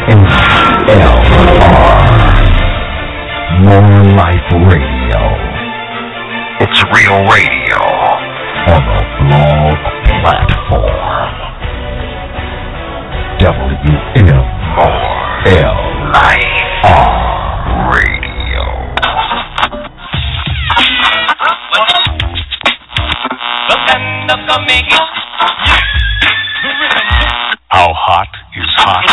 More Life Radio. It's real radio on a blog platform. WMLIR Radio. How hot is hot?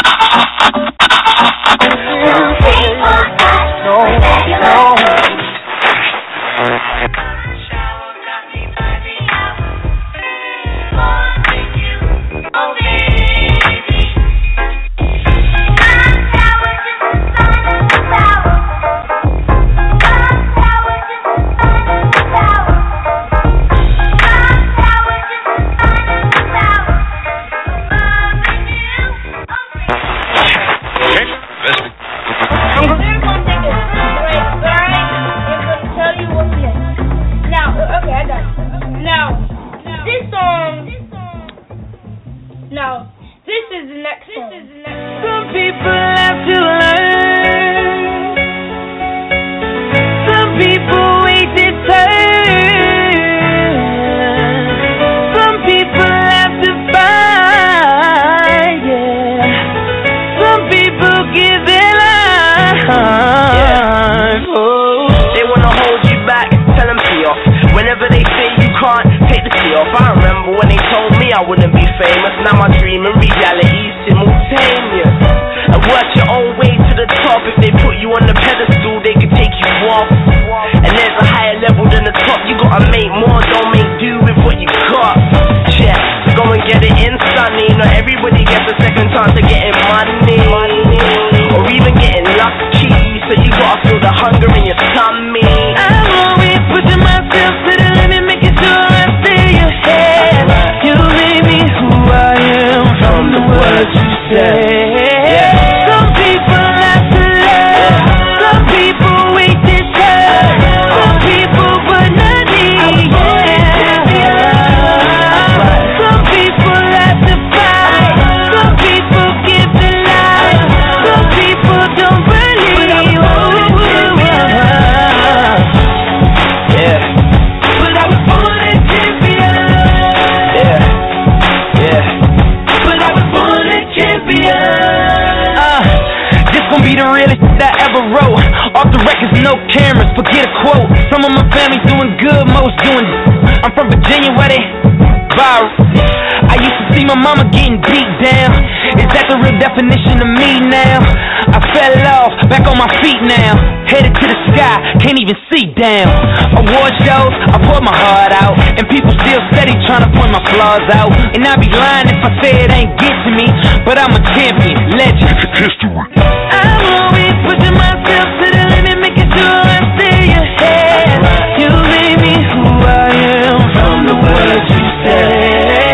Definition of me now. I fell off, back on my feet now. Headed to the sky, can't even see down. Award shows, I pour my heart out, and people still steady trying to point my flaws out. And I'd be lying if I say it ain't get to me, but I'm a champion, legend, history. I'm always pushing myself to the limit, making sure I stay ahead. You made me who I am from the words you said.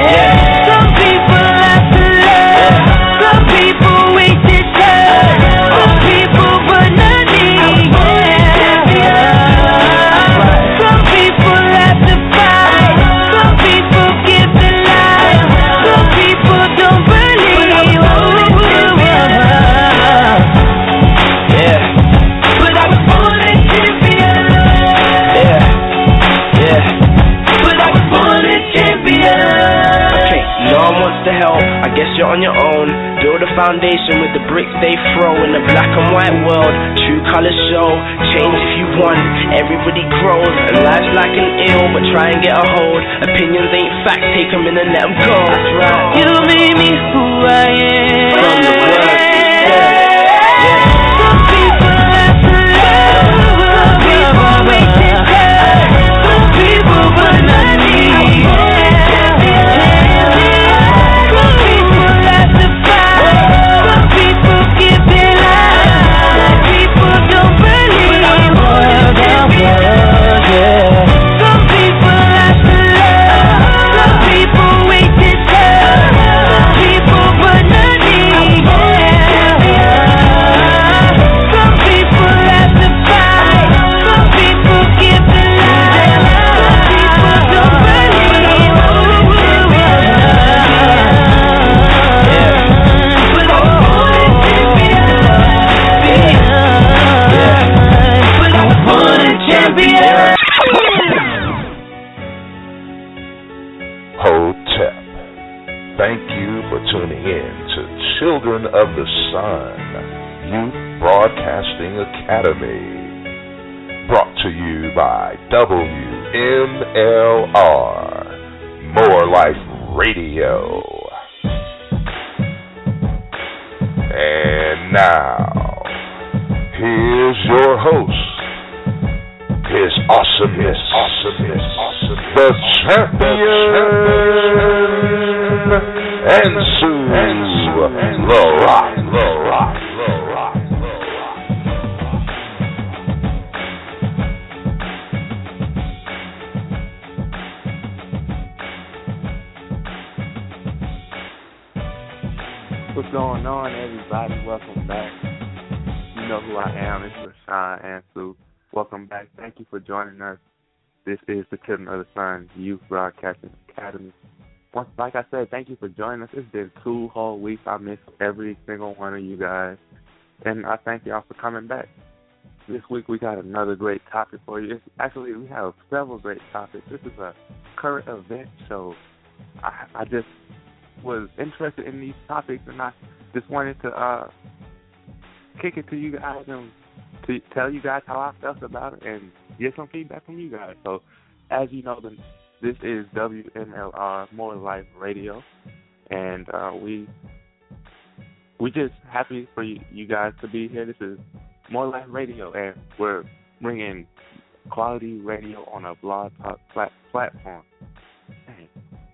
You're on your own, build a foundation with the bricks they throw. In the black and white world, true colors show. Change if you want, everybody grows. And life's like an ill, but try and get a hold. Opinions ain't fact, take them in and let them go. That's right. You made me who I am from the words you said. Yeah. Some people have to love, some people wait to hurt, some people but not me. Some people have to love, some people wait to turn. thank you for tuning in to Children of the Sun Youth Broadcasting Academy, brought to you by WMLR, More Life Radio. And now, here's your host, His Awesomeness, the champion, and Sue LaRock. What's going on, everybody? Welcome back. You know who I am. It's Rashawn and Sue. Welcome back. Thank you for joining us. This is the Children of the Sun Youth Broadcasting Academy. Like I said, thank you for joining us. It's been 2 whole weeks. I missed every single one of you guys. And I thank y'all for coming back. This week we got another great topic for you. Actually, we have several great topics. This is a current event show. I just was interested in these topics, and I just wanted to kick it to you guys and to tell you guys how I felt about it and get some feedback from you guys. So, as you know, this is WMLR, More Life Radio, and we just happy for you guys to be here. This is More Life Radio, and we're bringing quality radio on a blog talk platform. Dang.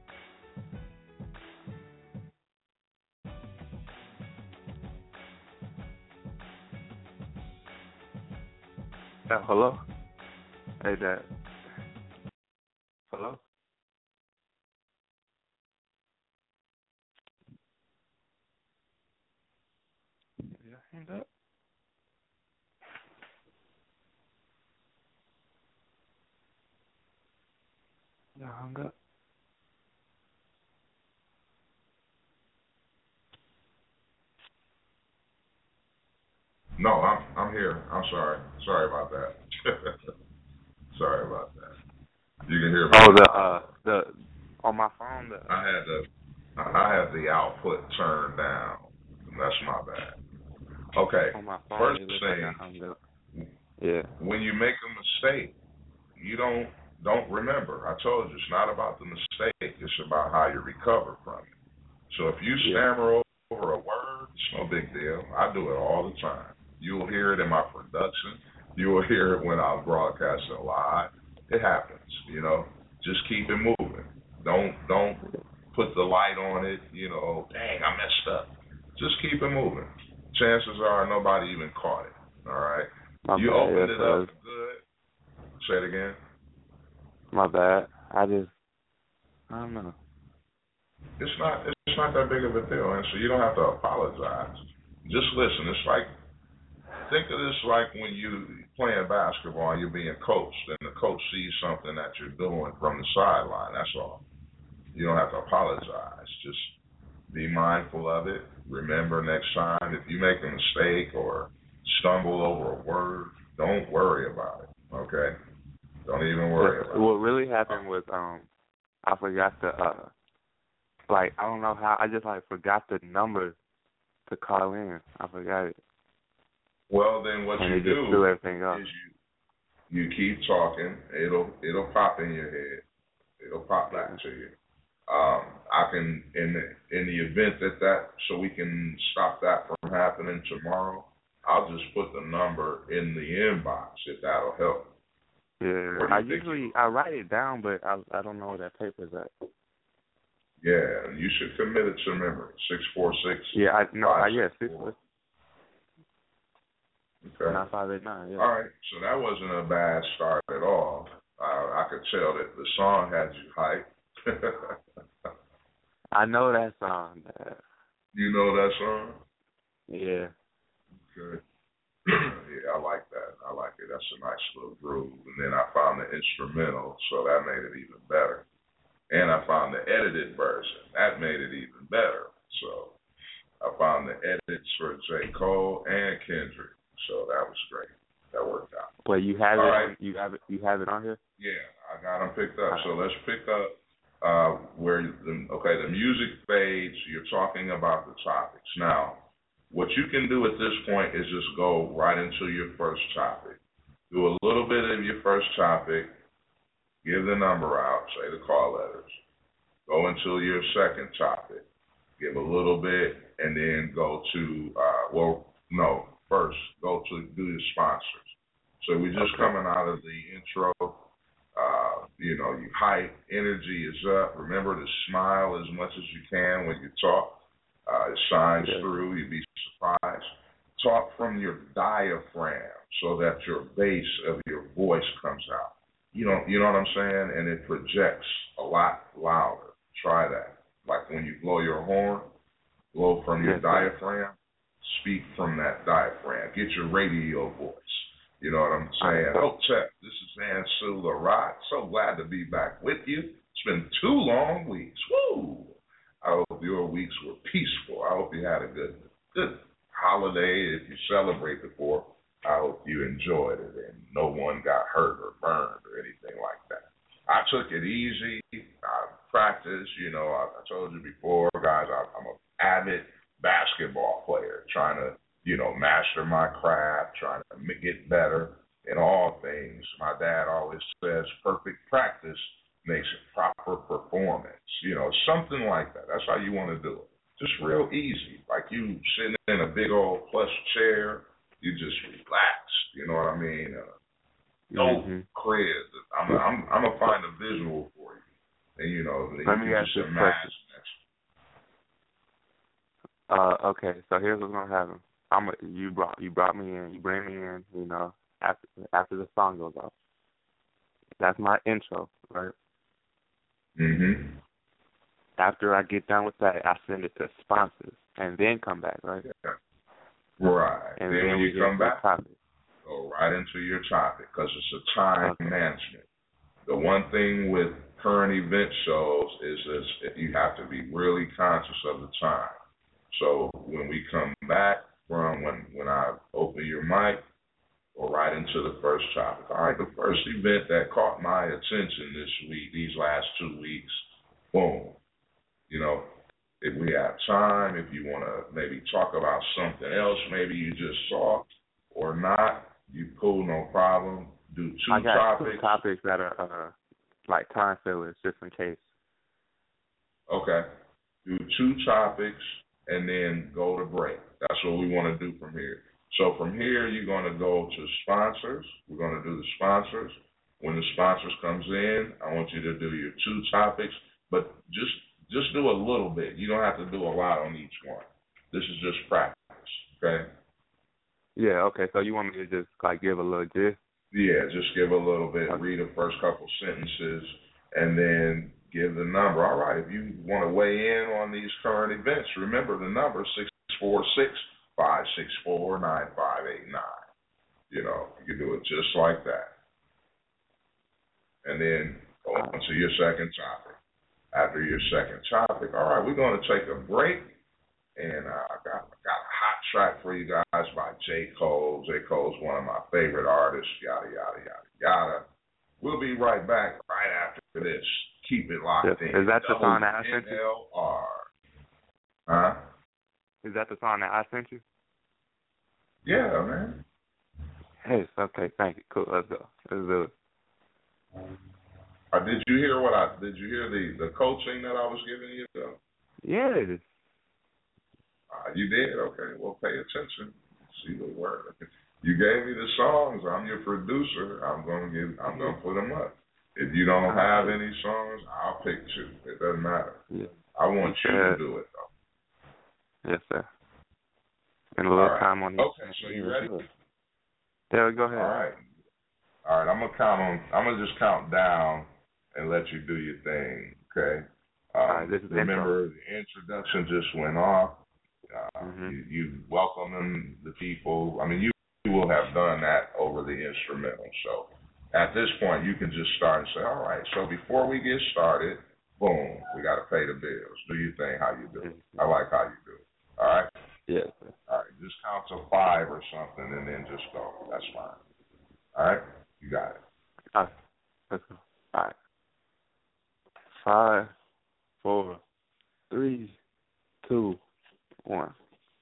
Hello? Hey, Dad. Hello? Did I hang up? Yeah, hung up. No, I'm here. I'm sorry. Sorry about that. Sorry about that. You can hear me. Oh, the on my phone. I had the output turned down. That's my bad. Okay. On my phone, First thing, yeah. When you make a mistake, you don't remember. I told you, it's not about the mistake. It's about how you recover from it. So if you stammer over a word, it's no big deal. I do it all the time. You'll hear it in my production. You will hear it when I'm broadcasting live. It happens, you know. Just keep it moving. Don't put the light on it, you know, dang, I messed up. Just keep it moving. Chances are nobody even caught it, all right? You opened it up good. Say it again. My bad. I don't know. It's not that big of a deal, and so you don't have to apologize. Just listen. It's like, think of this like when you playing basketball and you're being coached, and the coach sees something that you're doing from the sideline. That's all. You don't have to apologize. Just be mindful of it. Remember, next time if you make a mistake or stumble over a word, don't worry about it. Okay? Don't even worry about it. What really happened was I forgot to I don't know how, I just forgot the number to call in. I forgot it. Well, then what and you do just everything up. is you keep talking. It'll pop in your head. It'll pop back to you. I can, in the event that so we can stop that from happening tomorrow, I'll just put the number in the inbox if that'll help. Yeah, I write it down, but I don't know where that paper's at. Yeah, you should commit it to memory. 646. Yeah, 646. Okay. 9589. Yeah. All right, so that wasn't a bad start at all. I could tell that the song had you hyped. I know that song. You know that song? Yeah. Okay. Yeah, I like that. I like it. That's a nice little groove. And then I found the instrumental, so that made it even better. And I found the edited version. That made it even better. So I found the edits for J. Cole and Kendrick. So that was great. That worked out. Well, you have all it. Right. You have it on here. Yeah, I got them picked up. So let's pick up where the music fades, you're talking about the topics. Now, what you can do at this point is just go right into your first topic. Do a little bit of your first topic, give the number out, say the call letters. Go into your second topic, give a little bit, and then go to, first go to do your sponsors. So we're just coming out of the intro. You hype, energy is up. Remember to smile as much as you can when you talk. It shines through. You'd be surprised. Talk from your diaphragm so that your bass of your voice comes out. You know what I'm saying? And it projects a lot louder. Try that. Like when you blow your horn, blow from your diaphragm. Speak from that diaphragm. Get your radio voice. You know what I'm saying? Hotep, this is Ansel Larat. So glad to be back with you. It's been 2 long weeks. Woo! I hope your weeks were peaceful. I hope you had a good holiday. If you celebrate the 4th, I hope you enjoyed it and no one got hurt or burned or anything like that. I took it easy. I practiced. I told you before, guys, I'm an avid basketball player trying to master my craft, trying to get better in all things. My dad always says perfect practice makes a proper performance. Something like that. That's how you want to do it. Just real easy. Like you sitting in a big old plush chair, you just relax. You know what I mean? No creds. I'm going to find a visual for you. And, let me ask you a question. Okay, so here's what's going to happen. You brought me in. You bring me in. After the song goes off. That's my intro, right? Mhm. After I get done with that, I send it to sponsors and then come back, right? Yeah. Right. And then when you come back, go right into your topic because it's a time management. The one thing with current event shows is you have to be really conscious of the time. So when we come back from when I open your mic, go right into the first topic. All right, the first event that caught my attention this week, these last 2 weeks, boom. If we have time, if you want to maybe talk about something else, maybe you just saw or not, you cool, no problem. Do 2 topics. I got 2 topics that are like time fillers, just in case. Okay. Do 2 topics and then go to break. That's what we want to do from here. So from here, you're going to go to sponsors. We're going to do the sponsors. When the sponsors comes in, I want you to do your 2 topics, but just do a little bit. You don't have to do a lot on each one. This is just practice, okay? Yeah, okay. So you want me to just give a little gist? Yeah, just give a little bit. Read the first couple sentences, and then give the number. All right, if you want to weigh in on these current events, remember the number 646-564-9589. You can do it just like that. And then go on to your second topic. After your second topic, all right, we're going to take a break. And I got a hot track for you guys by J. Cole. J. Cole's one of my favorite artists, yada, yada, yada, yada. We'll be right back right after this. Keep it locked in. Is that the song that I sent you? WNLR. Huh? Is that the song that I sent you? Yeah, man. Hey, okay, thank you. Cool, let's go. Let's do it. Did you hear the coaching that I was giving you, though? Yes. You did? Okay. Well, pay attention. See the word. You gave me the songs. I'm your producer. I'm gonna put them up. If you don't have any songs, I'll pick 2. It doesn't matter. Yeah. I want you to do it, though. Yes, sir. Spend a little time on this. Okay. So you ready? Yeah, go ahead. All right. I'm gonna just count down and let you do your thing. Okay. All right. This is remember the introduction just went off. You welcome the people. I mean, you will have done that over the instrumental. So at this point, you can just start and say, all right, so before we get started, boom, we got to pay the bills. Do your thing how you do it. I like how you do it. All right? Yes. All right, just count to 5 or something and then just go. That's fine. All right? You got it. All right. Let's go. All right. 5. 2, 1.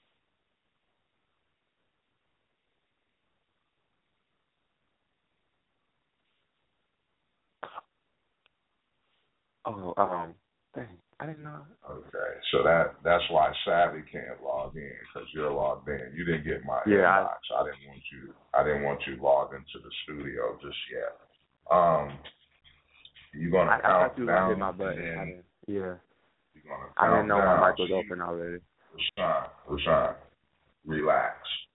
Oh, dang, I didn't know. Okay, so that's why Savvy can't log in because you're logged in. You didn't get my inbox. I didn't want you logged into the studio just yet. You're gonna count I down. hit my button. You're gonna count I didn't know down. my mic was open already. Rashawn, relax.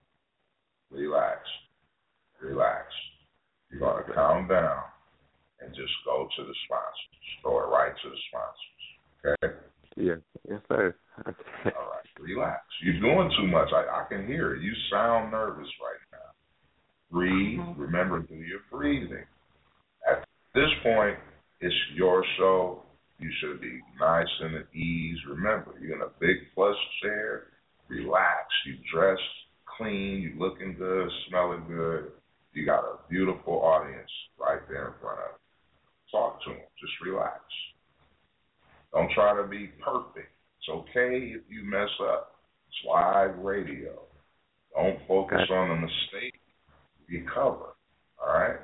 You're gonna count down and just go to the sponsors. Go right to the sponsors. Okay? Yes, sir. All right, relax. You're doing too much. I can hear it. You sound nervous right now. Breathe. Remember, do your breathing. At this point, it's your show. You should be nice and at ease. Remember, you're in a big plush chair. Relax. You dressed clean. You looking good, smelling good. You got a beautiful audience right there in front of you. Talk to them. Just relax. Don't try to be perfect. It's okay if you mess up. It's live radio. Don't focus on the mistake. Recover. All right?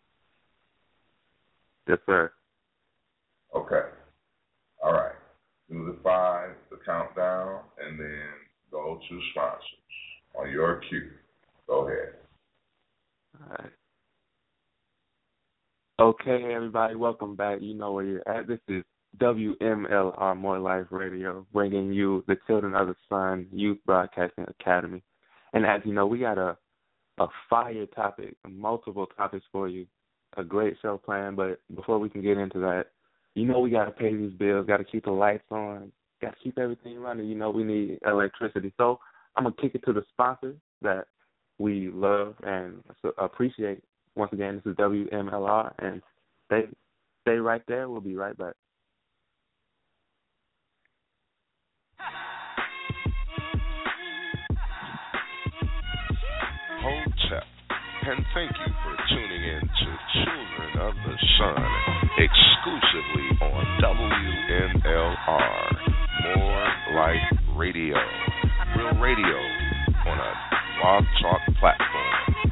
Yes, sir. Okay. All right. Do the 5, the countdown, and then go to sponsors on your cue. Go ahead. All right. Okay, everybody, welcome back. You know where you're at. This is WMLR More Life Radio, bringing you the Children of the Sun Youth Broadcasting Academy. And as you know, we got a fire topic, multiple topics for you, a great show planned. But before we can get into that, you know we got to pay these bills, got to keep the lights on, got to keep everything running. You know we need electricity. So I'm going to kick it to the sponsors that we love and appreciate. Once again, this is WMLR, and stay right there. We'll be right back. Hotep, and thank you for tuning in to Children of the Sun, exclusively on WMLR, More Life Radio, real radio on a Blog Talk platform.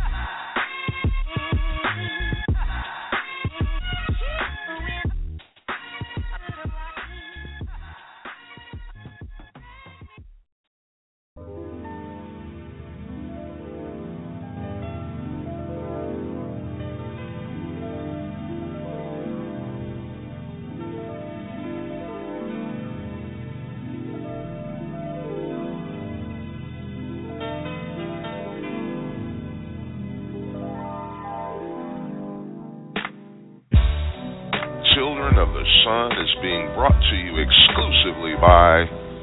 Children of the Sun is being brought to you exclusively by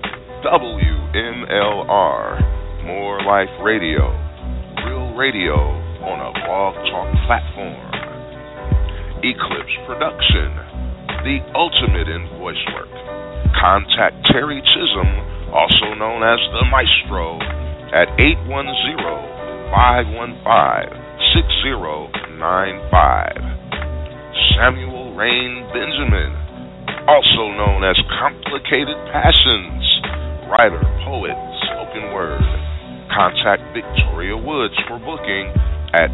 WMLR, More Life Radio, real radio on a Blog Talk platform. Eclipse Production, the ultimate in voice work. Contact Terry Chisholm, also known as the Maestro, at 810-515-6095. Samuel Rain Benjamin, also known as Complicated Passions, writer, poet, spoken word. Contact Victoria Woods for booking at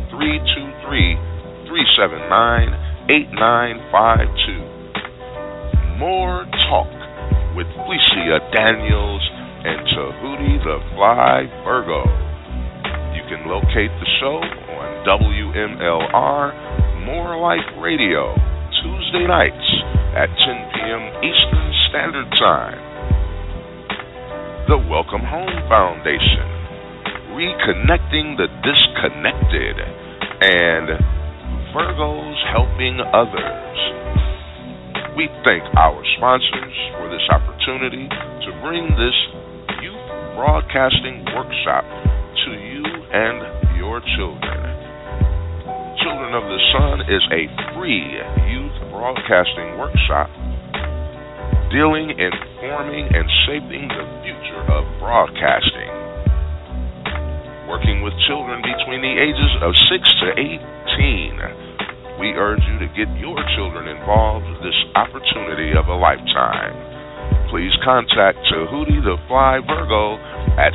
323-379-8952. More Talk with Felicia Daniels and Tahuti the Fly Virgo. You can locate the show on WMLR More Life Radio, Tuesday nights at 10 p.m. Eastern Standard Time. The Welcome Home Foundation, reconnecting the disconnected, and Virgos helping others. We thank our sponsors for this opportunity to bring this youth broadcasting workshop to you and your children. Children of the Sun is a free youth broadcasting workshop dealing in forming and shaping the future of broadcasting. Working with children between the ages of 6 to 18, we urge you to get your children involved with this opportunity of a lifetime. please contact Tahuti the Fly Virgo at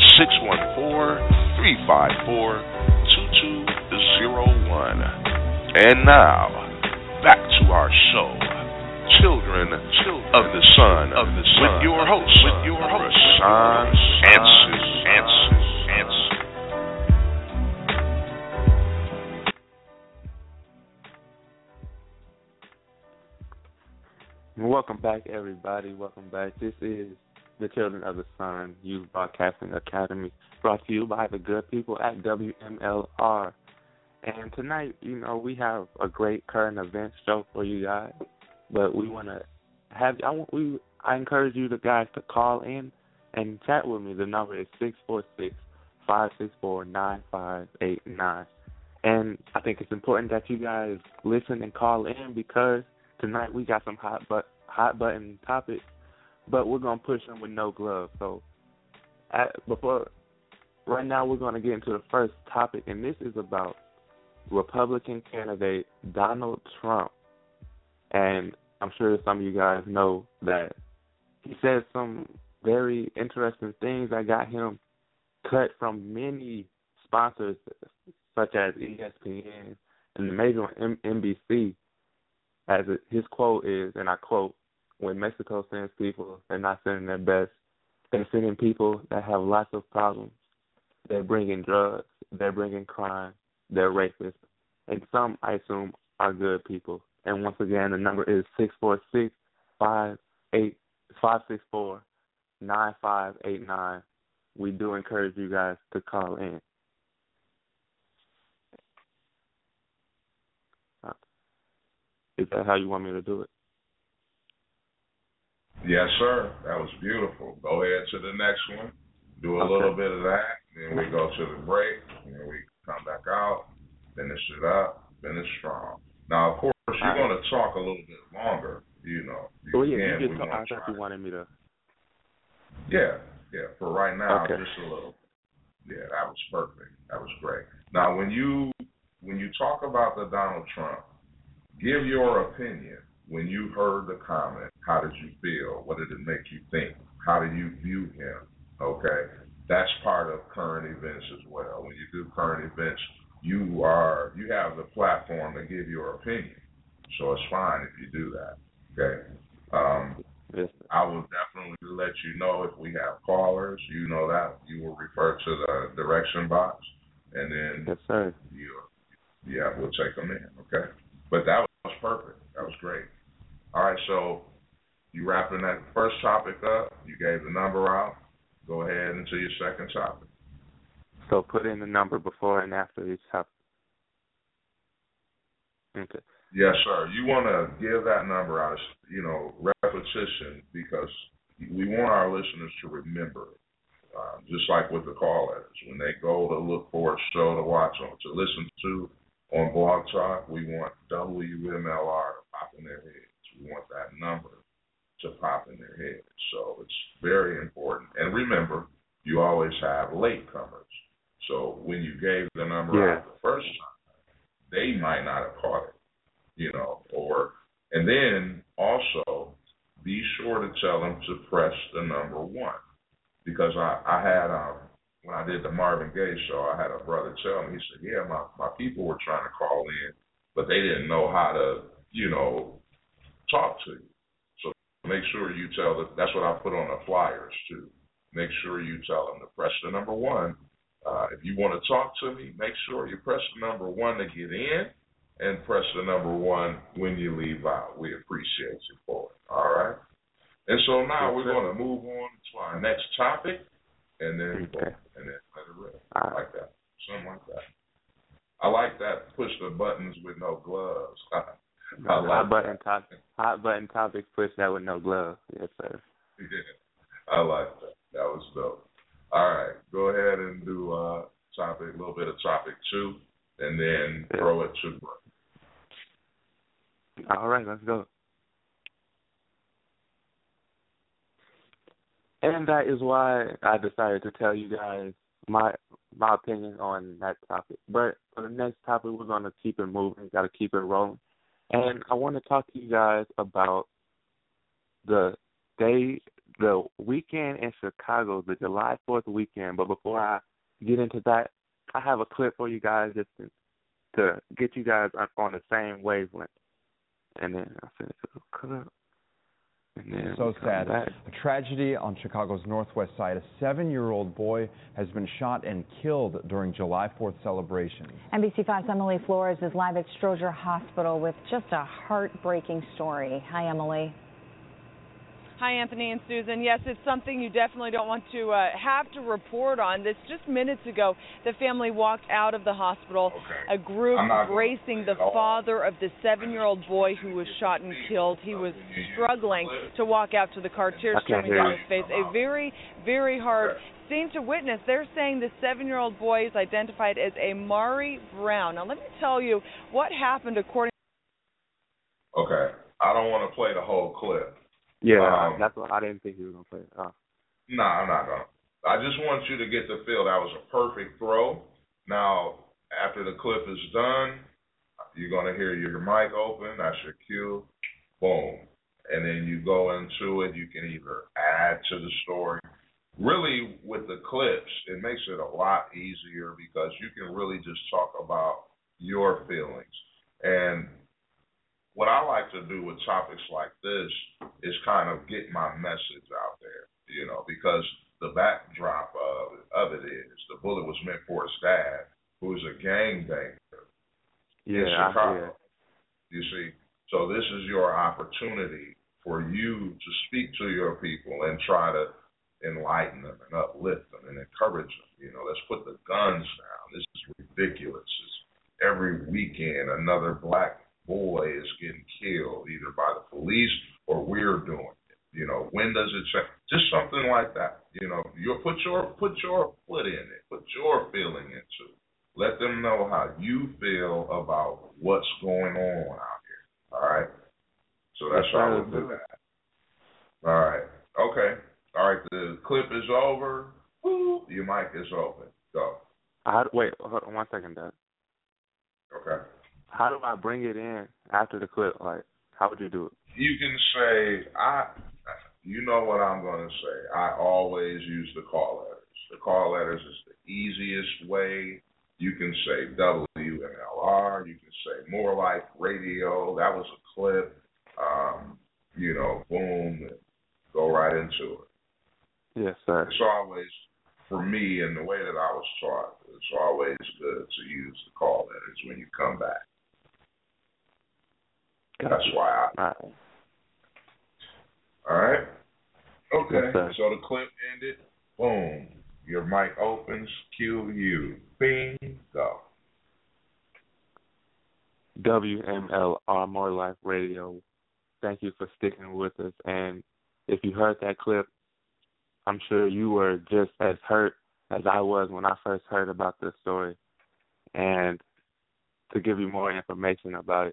614-354-2201. And now, back to our show, Children of the Sun, with your host, Rashawn Ansu. Welcome back, everybody. Welcome back. This is the Children of the Sun Youth Broadcasting Academy, brought to you by the good people at WMLR. And tonight, we have a great current events show for you guys, but we want to have I encourage you guys to call in and chat with me. The number is 646-564-9589. And I think it's important that you guys listen and call in, because tonight we got some hot button topics, but we're gonna push them with no gloves. So right now we're gonna get into the first topic, and this is about Republican candidate Donald Trump. And I'm sure some of you guys know that he said some very interesting things that got him cut from many sponsors, such as ESPN and the major one, NBC. His quote is, and I quote, "When Mexico sends people, they're not sending their best. They're sending people that have lots of problems. They're bringing drugs. They're bringing crime. They're rapists. And some, I assume, are good people." And once again, the number is 646-564-9589. We do encourage you guys to call in. Is that how you want me to do it? Yes, sir. That was beautiful. Go ahead to the next one. Do a little bit of that. Then we go to the break. And then we come back out. Finish it up. Finish strong. Now, of course, you're going to talk a little bit longer. I thought you wanted me to. Yeah. For right now, just a little. Yeah, that was perfect. That was great. Now, when you talk about the Donald Trump, give your opinion. When you heard the comment, how did you feel? What did it make you think? How do you view him? Okay? That's part of current events as well. When you do current events, you have the platform to give your opinion. So it's fine if you do that. Okay? I will definitely let you know if we have callers. You know that. You will refer to the direction box, and then yes, sir. We'll take them in. Okay? But that was perfect. That was great. All right, so you wrapping that first topic up. You gave the number out. Go ahead into your second topic. So put in the number before and after each topic. Okay. Yes, sir. You want to give that number out, repetition, because we want our listeners to remember it. Just like with the callers, when they go to look for a show to watch on, to listen to on Blog Talk, we want WMLR to pop in their heads. We want that number to pop in their heads. So it's very important. And remember, you always have latecomers. So when you gave the number out the first time, they might not have caught it, and then also be sure to tell them to press the number 1. Because I had, when I did the Marvin Gaye show, I had a brother tell me, he said, my people were trying to call in, but they didn't know how to, talk to you. So make sure you tell them, that's what I put on the flyers too. Make sure you tell them to press the number 1. If you want to talk to me, make sure you press the number 1 to get in, and press the number 1 when you leave out. We appreciate you for it. All right? And so now we're going to move on to our next topic, and then let it rip. Like that. Something like that. I like that. Push the buttons with no gloves. Hot button topics, push that with no gloves. Yes, sir. Yeah, I like that. That was dope. All right, go ahead and do a little bit of topic 2, and then throw it to break. All right, let's go. And that is why I decided to tell you guys my opinion on that topic. But for the next topic, we're going to keep it moving. Got to keep it rolling. And I want to talk to you guys about the the weekend in Chicago, the July 4th weekend. But before I get into that, I have a clip for you guys just to get you guys on the same wavelength. And then I'll send it to the clip. And then so sad. Back. A tragedy on Chicago's northwest side. A 7-year-old boy has been shot and killed during July 4th celebrations. NBC5's Emily Flores is live at Stroger Hospital with just a heartbreaking story. Hi, Emily. Hi, Anthony and Susan. Yes, it's something you definitely don't want to have to report on. This just minutes ago, the family walked out of the hospital. Okay. A group embracing the father of the 7-year-old boy who was shot and killed. He was struggling to walk out to the car, tears streaming down his face. A very, very hard scene to witness. They're saying the 7-year-old boy is identified as Amari Brown. Now, let me tell you what happened according. Okay. I don't want to play the whole clip. Yeah, that's what I didn't think you were going to play. No, I'm not going to. I just want you to get the feel that was a perfect throw. Now, after the clip is done, you're going to hear your mic open. That's your cue. Boom. And then you go into it. You can either add to the story. Really, with the clips, it makes it a lot easier because you can really just talk about your feelings. And what I like to do with topics like this is kind of get my message out there, because the backdrop of it is the bullet was meant for his dad, who is a gangbanger in Chicago. You see? So this is your opportunity for you to speak to your people and try to enlighten them and uplift them and encourage them. Let's put the guns down. This is ridiculous. It's every weekend another black boy is getting killed either by the police or we're doing it. When does it change? Just something like that. You put your foot in it, put your feeling into it. Let them know how you feel about what's going on out here. All right. So that's how we'll do that. All right. Okay. All right. The clip is over. Your mic is open. Go. Wait. Hold on 1 second, Dad. Okay. How do I bring it in after the clip? Like, how would you do it? You can say, you know what I'm going to say. I always use the call letters. The call letters is the easiest way. You can say WMLR. You can say More Life Radio. That was a clip. Boom, and go right into it. Yes, sir. It's always, for me, and the way that I was taught, it's always good to use the call letters when you come back. That's why All right? Okay, yes, so the clip ended. Boom. Your mic opens. Cue you. Bing. Go. WMLR More Life Radio. Thank you for sticking with us. And if you heard that clip, I'm sure you were just as hurt as I was when I first heard about this story. And to give you more information about it,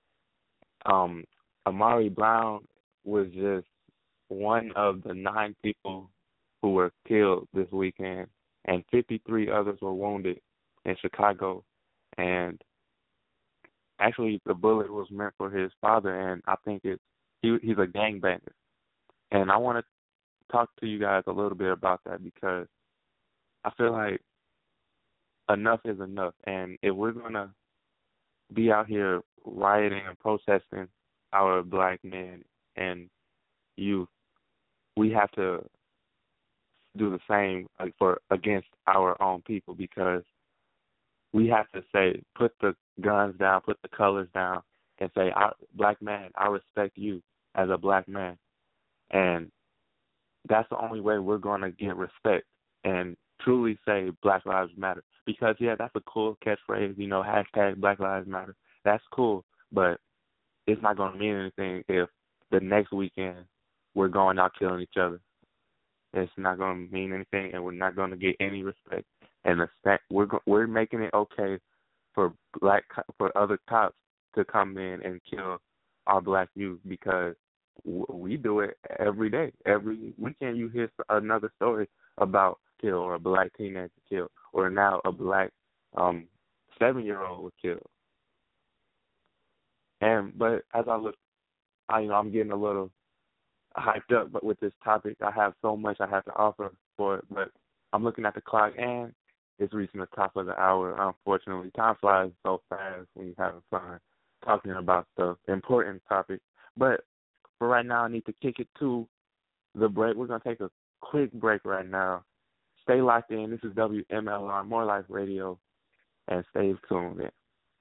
Amari Brown was just one of the 9 people who were killed this weekend, and 53 others were wounded in Chicago. And actually, the bullet was meant for his father, and I think he's a gangbanger. And I want to talk to you guys a little bit about that because I feel like enough is enough. And if we're going to be out here rioting and protesting our black men and youth, we have to do the same against our own people, because we have to say, put the guns down, put the colors down, and say, black man, I respect you as a black man. And that's the only way we're going to get respect and truly say Black Lives Matter. Because, yeah, that's a cool catchphrase, hashtag Black Lives Matter. That's cool, but it's not going to mean anything if the next weekend we're going out killing each other. It's not going to mean anything, and we're not going to get any respect. And we're making it okay for other cops to come in and kill our black youth, because we do it every day. Every weekend you hear another story about kill, or a black teenager killed, or now a black 7-year-old was killed. But as I look, I'm getting a little hyped up but with this topic. I have so much I have to offer for it, but I'm looking at the clock and it's reaching the top of the hour. Unfortunately, time flies so fast when you're having fun talking about the important topic. But for right now, I need to kick it to the break. We're going to take a quick break right now. Stay locked in. This is WMLR, More Life Radio, and stay tuned in.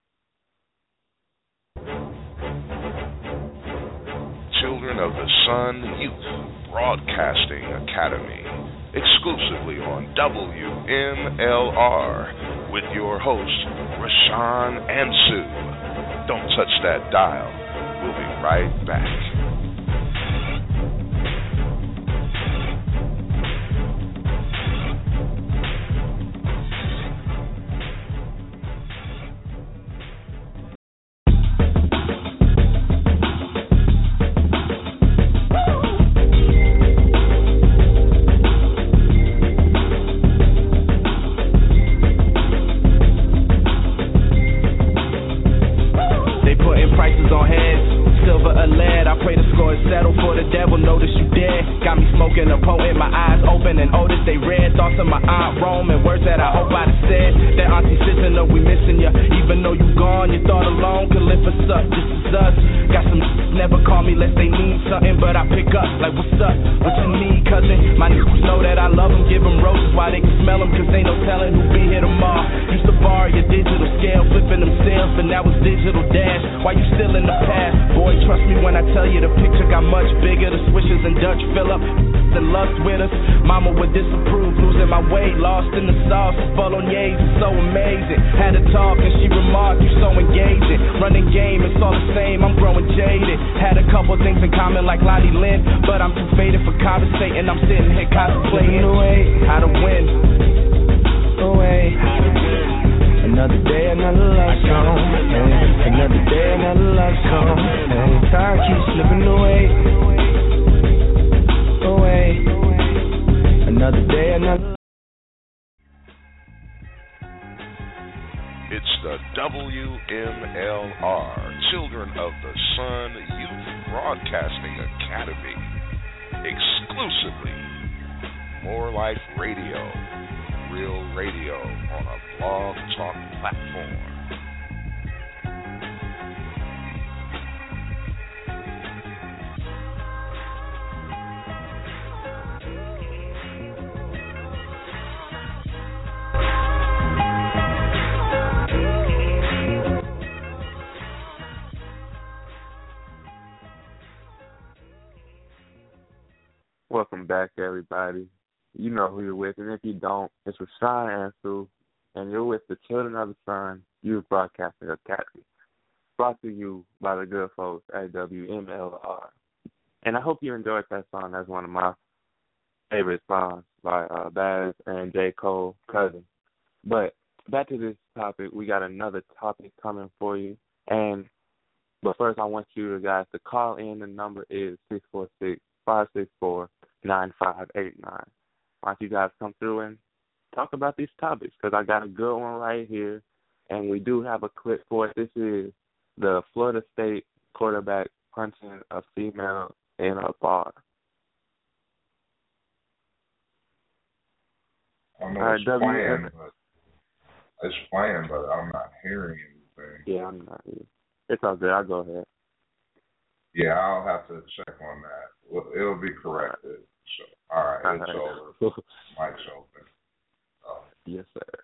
Children of the Sun Youth Broadcasting Academy, exclusively on WMLR, with your hosts, Rashawn and Sue. Don't touch that dial. We'll be right back. It's the WMLR, Children of the Sun Youth Broadcasting Academy, exclusively More Life Radio, real radio on a blog talk platform. Welcome back, everybody. You know who you're with, and if you don't, it's Rashawn and Sue, and you're with the Children of the Sun Youth Broadcasting Academy, brought to you by the good folks at WMLR. And I hope you enjoyed that song. That's one of my favorite songs by Baz and J. Cole Cousin. But back to this topic, we got another topic coming for you. But first, I want you guys to call in. The number is 646-564-9589. Why don't you guys come through and talk about these topics? Because I got a good one right here, and we do have a clip for it. This is the Florida State quarterback punching a female in a bar. I know it's playing, but I'm not hearing anything. Yeah, I'm not either. It's all good. I'll go ahead. Yeah, I'll have to check on that. Well, it'll be corrected. So, all right, it's over. Mic's open. Oh. Yes, sir.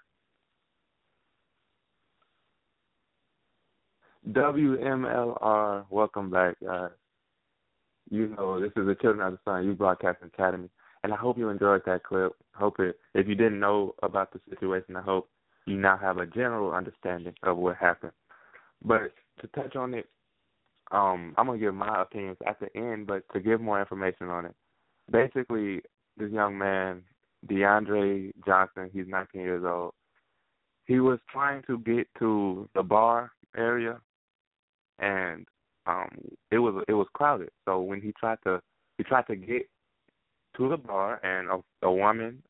WMLR, welcome back, guys. You know, this is the Children of the Sun Youth Broadcasting Academy, and I hope you enjoyed that clip. If you didn't know about the situation, I hope you now have a general understanding of what happened. But to touch on it, I'm going to give my opinions at the end, but to give more information on it. Basically, this young man, DeAndre Johnson, he's 19 years old, he was trying to get to the bar area, and it was crowded. So when he tried to get to the bar, and a woman,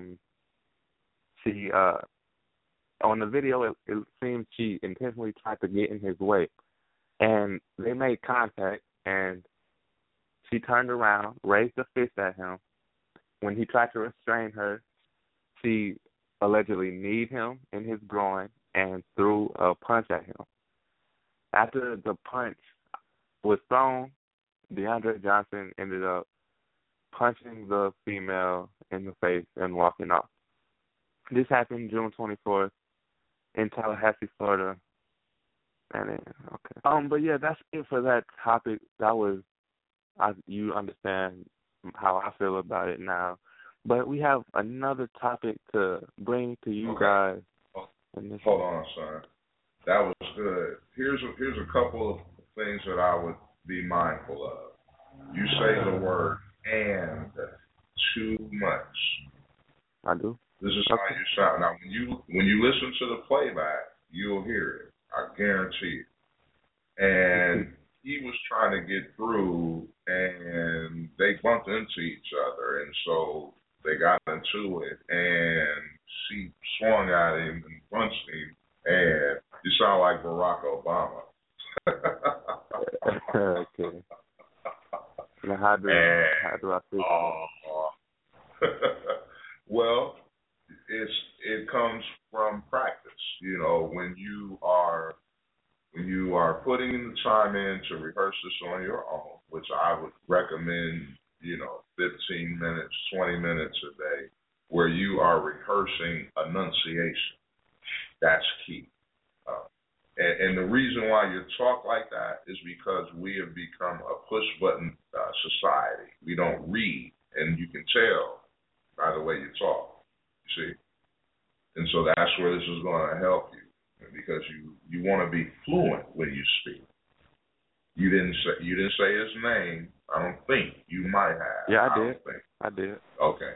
she on the video it seems she intentionally tried to get in his way. And they made contact, and She turned around, raised a fist at him. When he tried to restrain her, she allegedly kneed him in his groin and threw a punch at him. After the punch was thrown, DeAndre Johnson ended up punching the female in the face and walking off. This happened June 24th in Tallahassee, Florida. But yeah, that's it for that topic. That was, you understand how I feel about it now. But we have another topic to bring to you guys. Hold on, son. That was good. Here's a couple of things that I would be mindful of. You say the word "and" too much. I do. This is how you sound. Now, when you listen to the playback, you'll hear it. I guarantee it. And he was trying to get through, and they bumped into each other, and so they got into it, and she swung at him and punched him, and you sound like Barack Obama. Okay. Now how do I feel? Well, it comes from practice. You know, when you are putting the time in to rehearse this on your own, which I would recommend, 15 minutes, 20 minutes a day, where you are rehearsing enunciation. That's key. And the reason why you talk like that is because we have become a push-button society. We don't read, and you can tell by the way you talk, you see? And so that's where this is going to help you, because you want to be fluent when you speak. You didn't say his name. I don't think. You might have. Yeah, I did. Okay.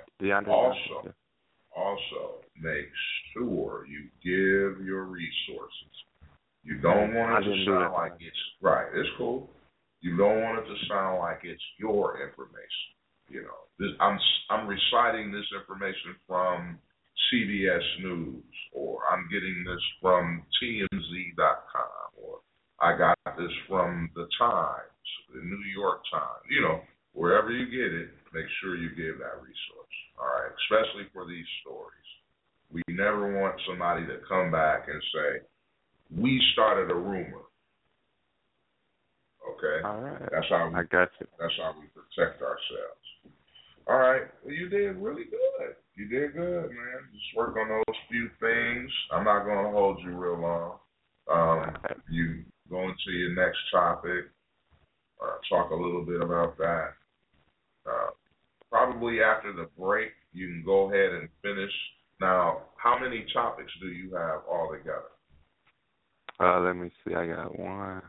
Also, make sure you give your resources. You don't want it to sound like it's right. It's cool. You don't want it to sound like it's your information. I'm reciting this information from CBS News, or I'm getting this from TMZ.com, or I got this from the Times, the New York Times. Wherever you get it, make sure you give that resource. All right, especially for these stories. We never want somebody to come back and say, we started a rumor. Okay? All right. I got you. That's how we protect ourselves. All right. Well, you did really good. You did good, man. Just work on those few things. I'm not going to hold you real long. You go into your next topic. Talk a little bit about that. Probably after the break, you can go ahead and finish. Now, how many topics do you have altogether? Let me see. I got 1,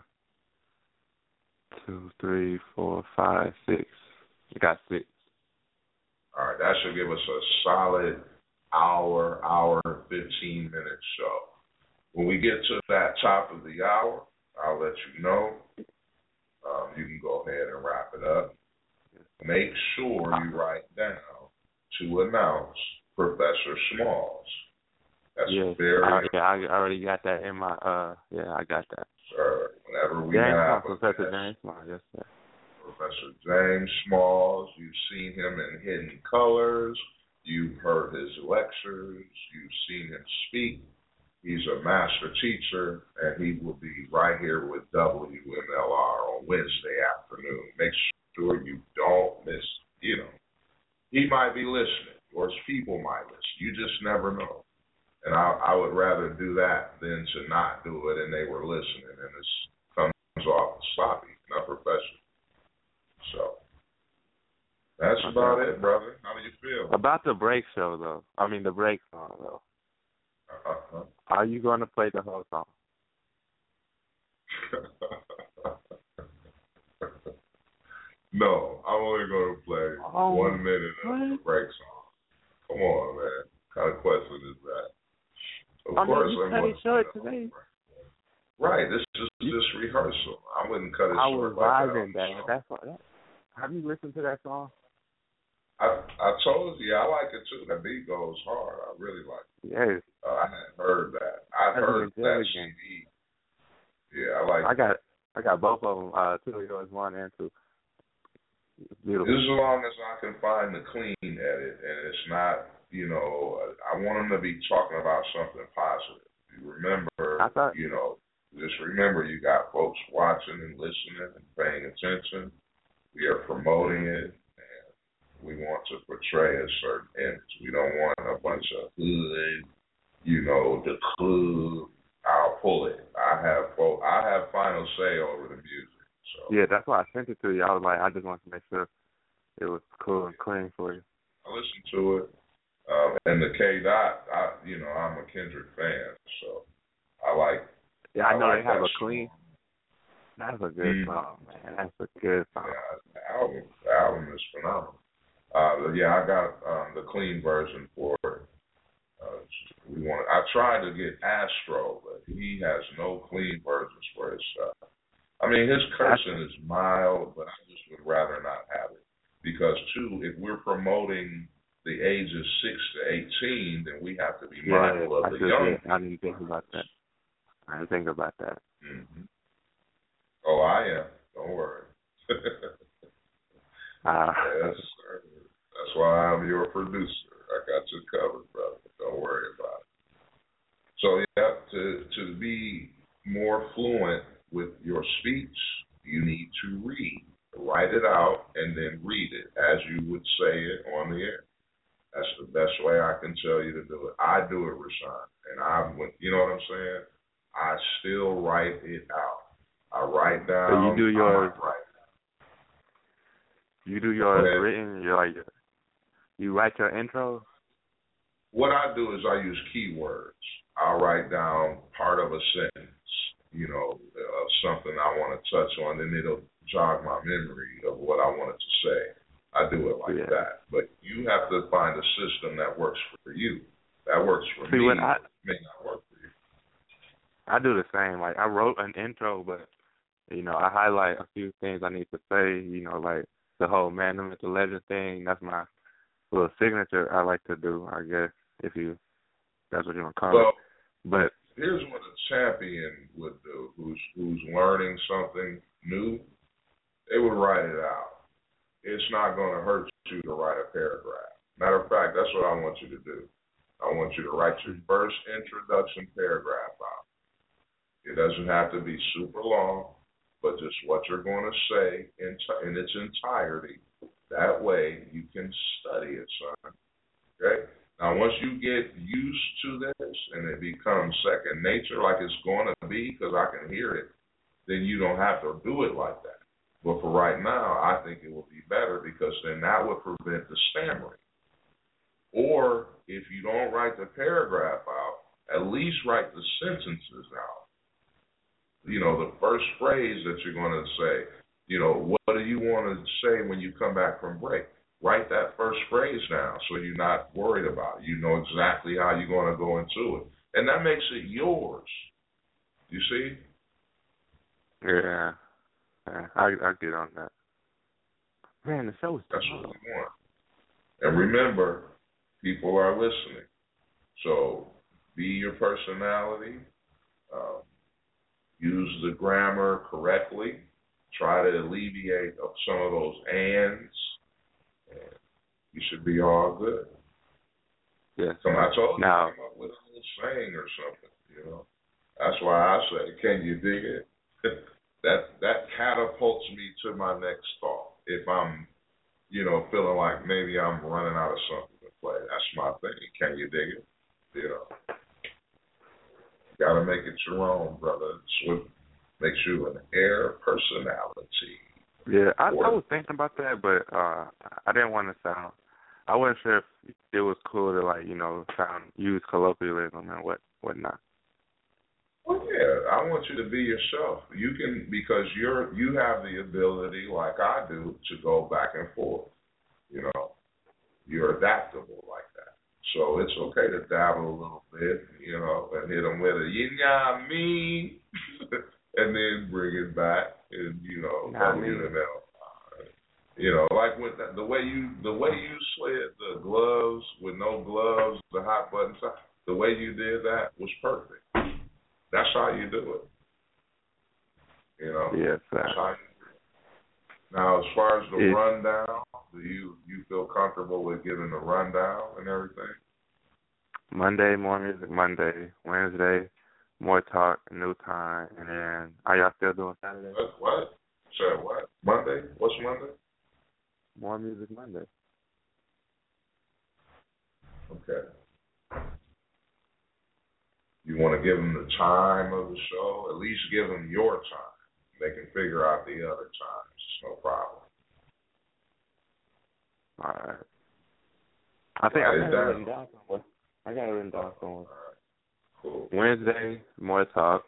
2, 3, 4, 5, 6. I got 6. All right, that should give us a solid hour, 15-minute show. When we get to that top of the hour, I'll let you know. You can go ahead and wrap it up. Make sure you write down to announce Professor Smalls. That's very I already got that in my, I got that. Sir, whenever we have Professor James Smalls, yes, sir. Professor James Smalls, you've seen him in Hidden Colors, you've heard his lectures, you've seen him speak. He's a master teacher, and he will be right here with WMLR on Wednesday afternoon. Make sure you don't miss, he might be listening, or his people might listen. You just never know. And I would rather do that than to not do it, and they were listening, and it comes off sloppy, not professional. So that's about it, brother. How do you feel? About the break show, though. I mean, the break song, though. Are you going to play the whole song? No, I'm only going to play 1 minute of the break song. Come on, man. What kind of question is that? Of course, I'm going to play today. Right, this is just rehearsal. I wouldn't cut it short. I was vibing that. Have you listened to that song? I told you, I like it too. That beat goes hard. I really like it. Yes. I hadn't heard that. I've heard that CD. Yeah, I like it. I got both of them, 2 of yours, 1 and 2. Beautiful. As long as I can find the clean edit, and it's not, I want them to be talking about something positive. You remember, just remember you got folks watching and listening and paying attention. We are promoting it, and we want to portray a certain image. We don't want a bunch of hood, the club. I'll pull it. I have final say over the music. So yeah, that's why I sent it to you. I was like, I just wanted to make sure it was cool and clean for you. I listened to it, and the K-Dot. I'm a Kendrick fan, so I like. Yeah, I know like they have a song. clean. That's a good song, man. That's a good song. Yeah, the album is phenomenal. I got the clean version for it. I tried to get Astro, but he has no clean versions for his stuff. I mean, his cursing is mild, but I just would rather not have it. Because, too, if we're promoting the ages 6 to 18, then we have to be mindful of the young. I didn't think about that. Mm-hmm. Oh, I am. Don't worry. Yes, sir. That's why I'm your producer. I got you covered, brother. Don't worry about it. So, to be more fluent with your speech, you need to read. Write it out and then read it as you would say it on the air. That's the best way I can tell you to do it. I do it, Rashawn, and you know what I'm saying? I still write it out. I write down. So you do yours. You do yours written. You write your intro. What I do is I use keywords. I'll write down part of a sentence, of something I want to touch on, and it'll jog my memory of what I wanted to say. I do it like that. But you have to find a system that works for you. That works for me. May not work for you. I do the same. Like, I wrote an intro, but, I highlight a few things I need to say, like the whole Man, the Myth, the Legend thing. That's my little signature I like to do, I guess, if that's what you want to call it. But here's what a champion would do, who's learning something new. They would write it out. It's not going to hurt you to write a paragraph. Matter of fact, that's what I want you to do. I want you to write your first introduction paragraph out. It doesn't have to be super long, but just what you're going to say in its entirety. That way you can study it, son. Okay? Now, once you get used to this and it becomes second nature like it's going to be because I can hear it, then you don't have to do it like that. But for right now, I think it will be better because then that would prevent the stammering. Or if you don't write the paragraph out, at least write the sentences out. The first phrase that you're going to say, what do you want to say when you come back from break? Write that first phrase down so you're not worried about it. You know exactly how you're going to go into it. And that makes it yours. You see? Yeah. I get on that. Man, the show is That's what we want. And remember, people are listening. So be your personality. Use the grammar correctly. Try to alleviate some of those ands. And you should be all good. Yeah. So I told you now, to come up with a little saying or something, That's why I say, can you dig it? That catapults me to my next thought. If I'm, feeling like maybe I'm running out of something to play, that's my thing. Can you dig it? Got to make it your own, brother. It's what makes you an air personality. Yeah, I was thinking about that, but I didn't want to sound. I wasn't sure if it was cool to use colloquialism and whatnot. Well, yeah, I want you to be yourself. You can, because you have the ability, like I do, to go back and forth. You're adaptable like that. So it's okay to dabble a little bit, and hit them with a me, and then bring it back, and like with the way you slid the gloves with no gloves, the hot buttons, the way you did that was perfect. That's how you do it. Yes, sir. That's how you do it. Now, as far as the rundown, do you feel comfortable with giving the rundown and everything? Monday, more music Monday. Wednesday, more talk, new time. And then, are y'all still doing Saturday? What? Said what? Monday? What's Monday? More music Monday. Okay. You want to give them the time of the show? At least give them your time. They can figure out the other times. It's no problem. All right. I think I got it written down somewhere. I got it written down somewhere. All right. Cool. Wednesday, more talk.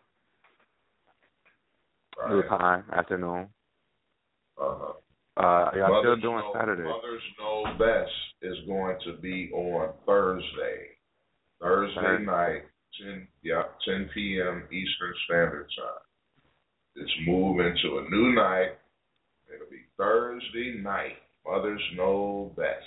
Right. New time, afternoon. Uh-huh. Y'all still doing Saturday? Mother's Know Best is going to be on Thursday. Thursday night, 10 p.m. Eastern Standard Time. It's moving to a new night. It'll be Thursday night. Mothers Know Best.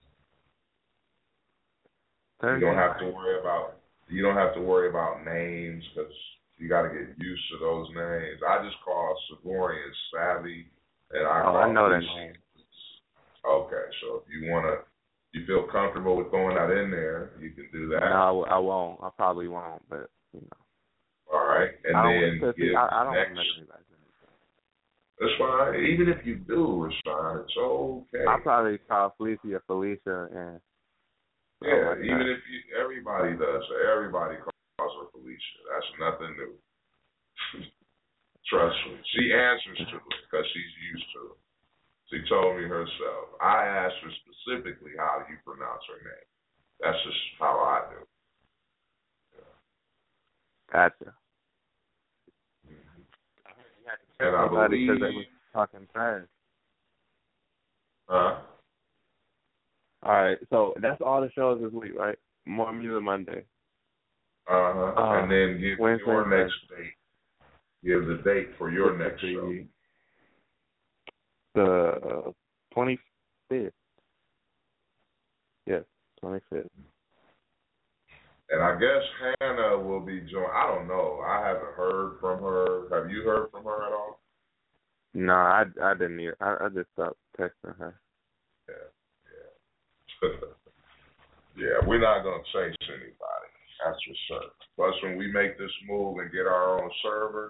You don't have to worry about names because you got to get used to those names. I just call Sigorian Savvy, and I know that name. Okay, so if you feel comfortable with throwing that in there, you can do that. No, I won't. I probably won't, but you know. All right, and then I don't next. That's fine. Even if you do, Rashawn, it's okay. I'll probably call Felicia and. Yeah, even if everybody does. Everybody calls her Felicia. That's nothing new. Trust me. She answers to it because she's used to it. She told me herself. I asked her specifically how you pronounce her name. That's just how I do. Yeah. Gotcha. Mm-hmm. And I believe because they was talking trash. Huh? All right, so that's all the shows this week, right? More Music Monday. And then give your next date. Give the date for your next show. The 25th. Yes, 25th. And I guess Hannah will be joining. I don't know. I haven't heard from her. Have you heard from her at all? No, I didn't hear. I just stopped texting her. Yeah, we're not going to chase anybody. That's for certain. Plus, when we make this move and get our own server,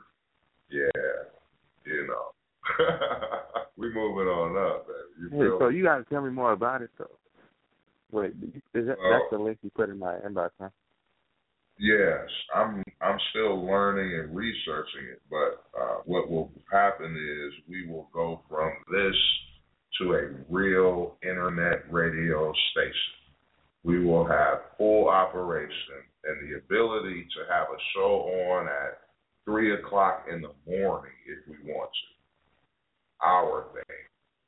we're moving on up, baby. So you got to tell me more about it, though. Wait, that's the link you put in my inbox, huh? Yes, I'm still learning and researching it, but what will happen is we will go from this to a real internet radio station. We will have full operation and the ability to have a show on at 3 o'clock in the morning if we want to. Our thing.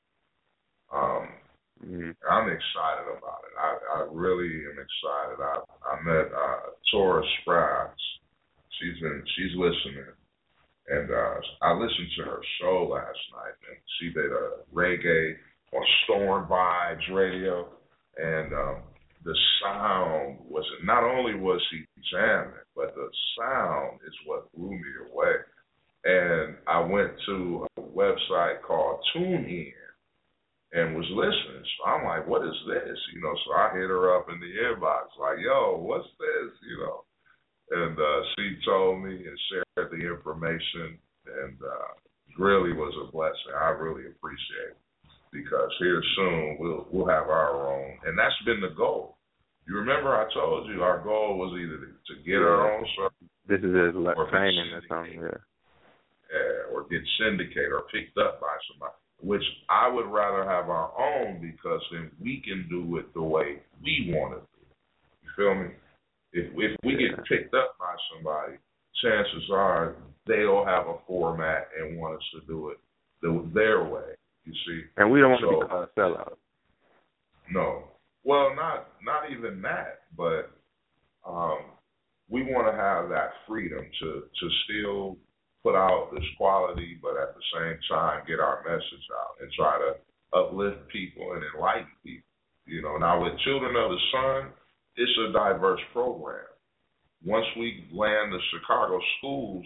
I'm excited about it. I really am excited. I met Tora Sprouts. She's listening. And I listened to her show last night, and she did a reggae on Storm Vibes Radio, and the sound not only was he jamming, but the sound is what blew me away. And I went to a website called TuneIn and was listening. So I'm like, what is this? So I hit her up in the inbox, like, yo, what's this? And she told me and shared the information, and really was a blessing. I really appreciate it because here soon we'll have our own, and that's been the goal. You remember I told you our goal was either to get our own service. This is a training or something, or get syndicated or picked up by somebody, which I would rather have our own because then we can do it the way we want to do it. You feel me? If we get picked up by somebody, chances are they'll have a format and want us to do it their way. You see, and we don't want to be called sellouts. No, well, not even that, but we want to have that freedom to still put out this quality, but at the same time get our message out and try to uplift people and enlighten people. Now with Children of the Sun, it's a diverse program. Once we land the Chicago schools,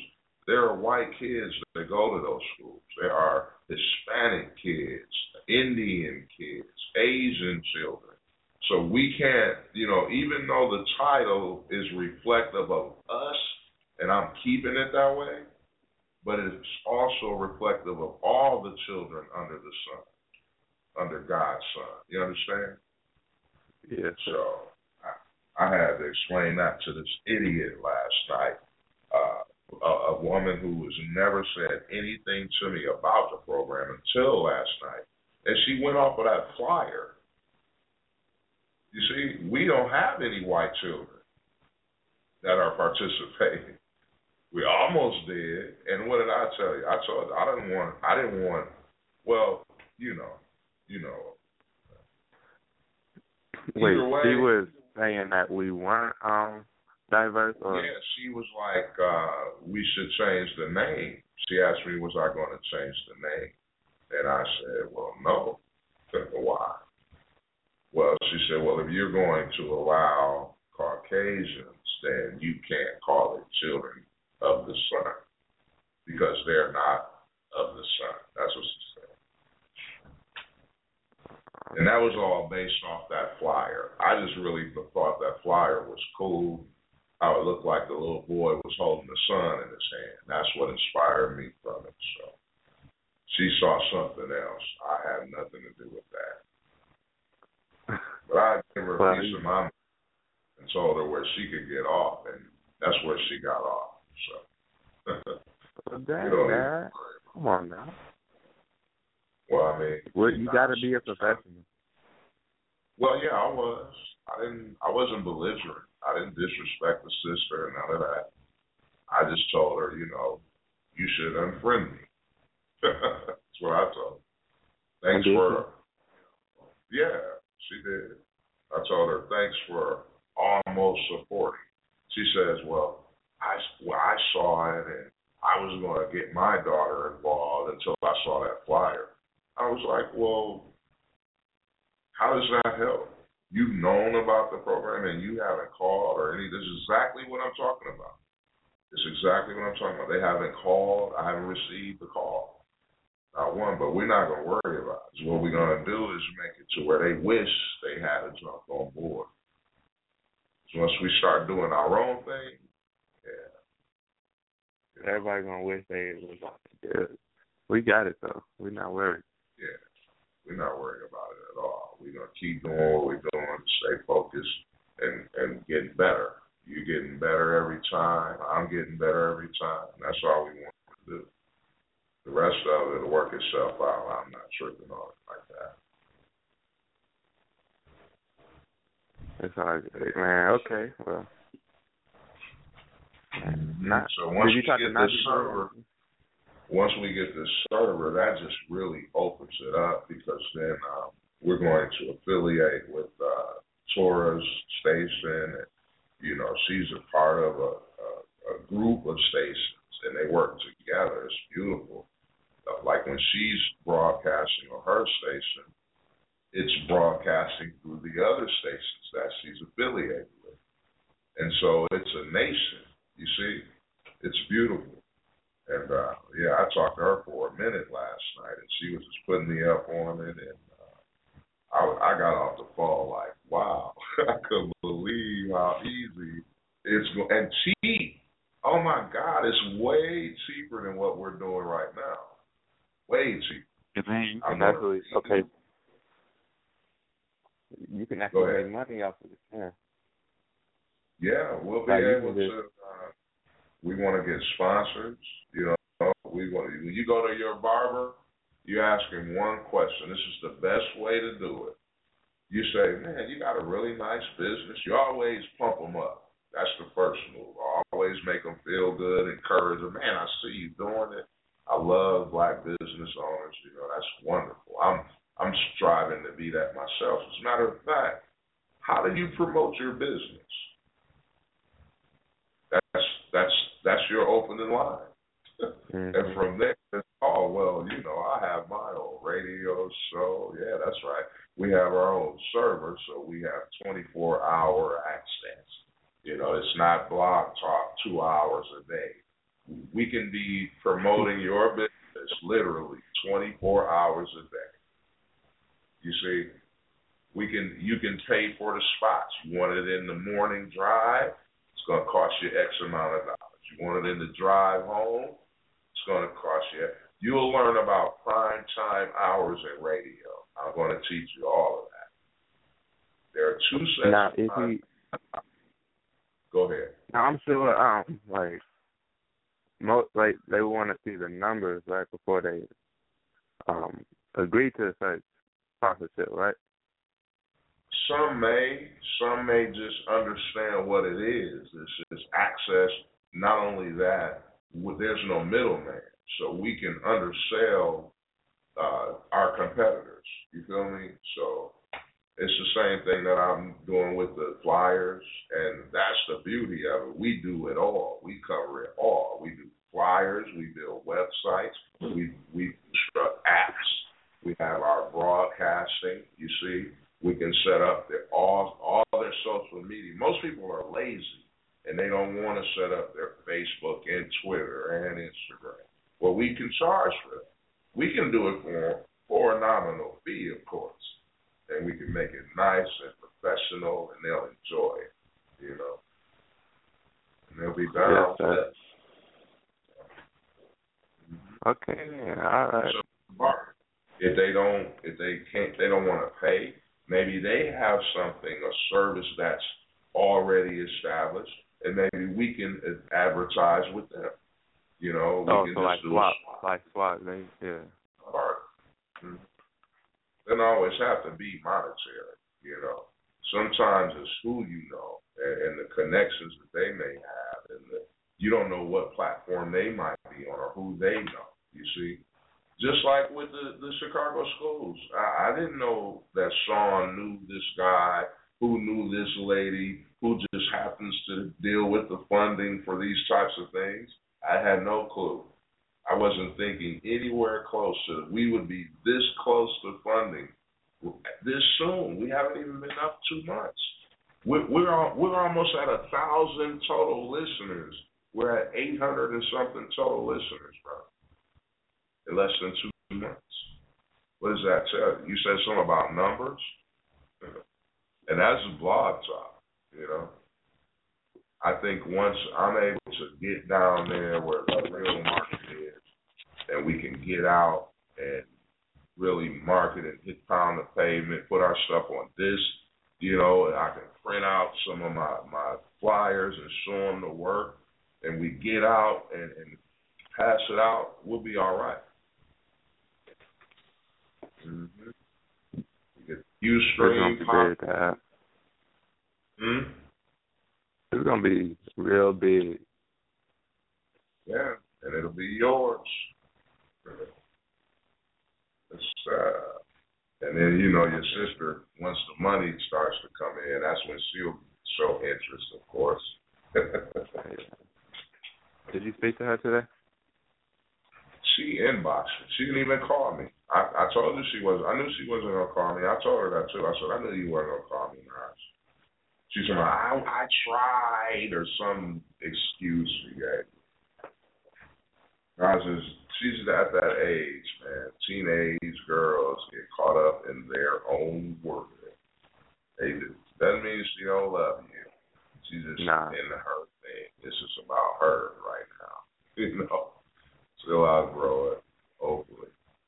There are white kids that go to those schools. There are Hispanic kids, Indian kids, Asian children. So we can't, even though the title is reflective of us, and I'm keeping it that way, but it's also reflective of all the children under the sun, under God's son. You understand? Yes. So I had to explain that to this idiot last night, a woman who has never said anything to me about the program until last night, and she went off of that flyer. You see, we don't have any white children that are participating. We almost did, and what did I tell you? I told you I didn't want. Well, you know. Wait, either way, she was saying that we weren't diverse, or yeah, she was like, we should change the name. She asked me, was I going to change the name? And I said, well, no. Why? Well, she said, well, if you're going to allow Caucasians, then you can't call it children of the sun because they're not of the sun. That's what she said. And that was all based off that flyer. I just really thought that flyer was cool, how it looked like the little boy was holding the sun in his hand. That's what inspired me from it. So she saw something else. I had nothing to do with that. But I gave her a piece of my mind and told her where she could get off, and that's where she got off. So, Dad, come on now. Well, I mean, you got to be a professional. Well, yeah, I was. I wasn't belligerent. I didn't disrespect the sister and none of that. I just told her, you should unfriend me. That's what I told her. Thanks for. Yeah, she did. I told her, thanks for almost supporting. She says, well, I saw it and I was going to get my daughter involved until I saw that flyer. I was like, well, how does that help? You've known about the program and you haven't called or any. This is exactly what I'm talking about. It's exactly what I'm talking about. They haven't called. I haven't received the call. Not one, but we're not going to worry about it. So what we're going to do is make it to where they wish they had a jump on board. So once we start doing our own thing, everybody's going to wish they was good. We got it, though. We're not worried. Yeah, we're not worried about it at all. We're going to keep doing what we're doing, stay focused, and getting better. You're getting better every time. I'm getting better every time. That's all we want to do. The rest of it will work itself out. I'm not tripping on it like that. It's all good, man. Okay, well. So once we get this server, that just really opens it up because then we're going to affiliate with Tora's station. And, she's a part of a group of stations, and they work together. It's beautiful. Like when she's broadcasting on her station, it's broadcasting through the other stations that she's affiliated with. And so it's a nation, you see. It's beautiful. And, I talked to her for a minute last night, and she was just putting me up on it, and I got off the phone like, wow, I couldn't believe how easy it's going. And cheap. Oh, my God, it's way cheaper than what we're doing right now. Way cheaper. You can actually make money off of it. Yeah, we'll be able to. We want to get sponsors. When you go to your barber, you ask him one question. This is the best way to do it. You say, man, you got a really nice business. You always pump them up. That's the first move. Always make them feel good, encourage them. Man, I see you doing it. I love black business owners. That's wonderful. I'm striving to be that myself. As a matter of fact, how do you promote your business? That's your opening line. Mm-hmm. And from there, I have my own radio show. Yeah, that's right. We have our own server, so we have 24-hour access. It's not blog talk 2 hours a day. we can be promoting your business literally 24 hours a day. You see, you can pay for the spots. You want it in the morning drive, it's going to cost you X amount of dollars. You want it in the drive home, it's going to cost you. You'll learn about prime time hours in radio. I'm going to teach you all of that. There are two sets. Now, go ahead. Now, I'm sure, they want to see the numbers right before they agree to such sponsorship, right? Some may just understand what it is. It's access. Not only that, there's no middleman, so we can undersell our competitors. You feel me? So it's the same thing that I'm doing with the flyers, and that's the beauty of it. We do it all. We cover it all. We do flyers. We build websites. We construct apps. We have our broadcasting. You see, we can set up all their social media. Most people are lazy, and they don't want to set up their Facebook and Twitter and Instagram. Well, we can charge for it. We can do it for a nominal fee, of course. And we can make it nice and professional, and they'll enjoy it, you know. And they'll be down with it. Okay, all right. So, if they don't want to pay, maybe they have something, a service that's already established, and maybe we can advertise with them. You know, we can so just like swap, yeah. Mm-hmm. Doesn't always have to be monetary, you know. Sometimes it's who you know and the connections that they may have, and you don't know what platform they might be on or who they know, you see. Just like with the Chicago schools. I didn't know that Sean knew this guy, who knew this lady, who just happens to deal with the funding for these types of things. I had no clue. I wasn't thinking anywhere close to we would be this close to funding this soon. We haven't even been up 2 months. We're almost at 1,000 total listeners. We're at 800 and something total listeners, bro. In less than 2 months. What does that tell you? You said something about numbers, and that's blog talk. You know. I think once I'm able to get down there where the real market is, and we can get out and really market and hit pound the pavement, put our stuff on this, you know, and I can print out some of my flyers and show them the work, and we get out and pass it out, we'll be all right. Mm-hmm. You get Ustream pop. It's going to be real big. Yeah, and it'll be yours. And then, you know, your sister, once the money starts to come in, that's when she'll show interest, of course. Did you speak to her today? She inboxed me. She didn't even call me. I told her I knew she wasn't going to call me. I told her that, too. I said, I knew you weren't going to call me, Naj. She said, I tried, or some excuse she gave. She's at that age, man. Teenage girls get caught up in their own world. Doesn't mean she don't love you. She's just in her thing. This is about her right now. You know, she'll outgrow it, hopefully.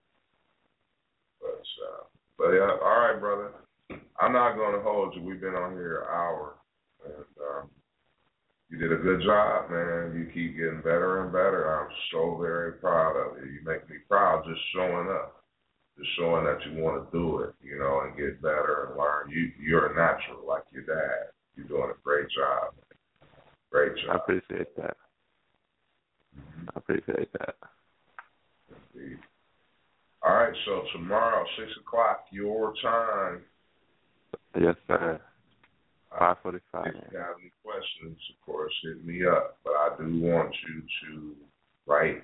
But yeah, all right, brother. I'm not going to hold you. We've been on here an hour, and you did a good job, man. You keep getting better and better. I'm so very proud of you. You make me proud just showing up, just showing that you want to do it, you know, and get better and learn. You're a natural like your dad. You're doing a great job, man. Great job. I appreciate that. I appreciate that. Indeed. All right, so tomorrow, 6 o'clock, your time. Yes, sir. 5:45. If you have any questions, of course, hit me up. But I do want you to write.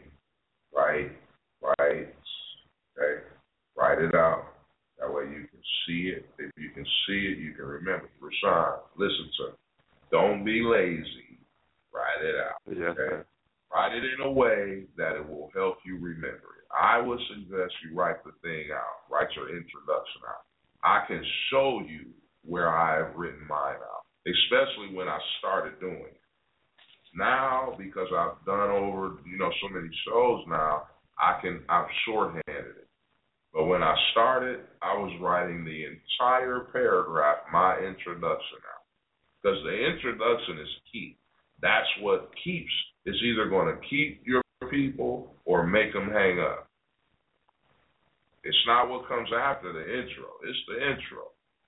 Okay? Write it out. That way you can see it. If you can see it, you can remember. Rashawn, listen to me. Don't be lazy. Write it out. Yes, okay? sir. Write it in a way that it will help you remember it. I would suggest you write the thing out. Write your introduction out. I can show you where I have written mine out, especially when I started doing it. Now, because I've done over, so many shows now, I've shorthanded it. But when I started, I was writing the entire paragraph, my introduction out. Because the introduction is key. That's what keeps, it's either going to keep your people or make them hang up. It's not what comes after the intro. It's the intro.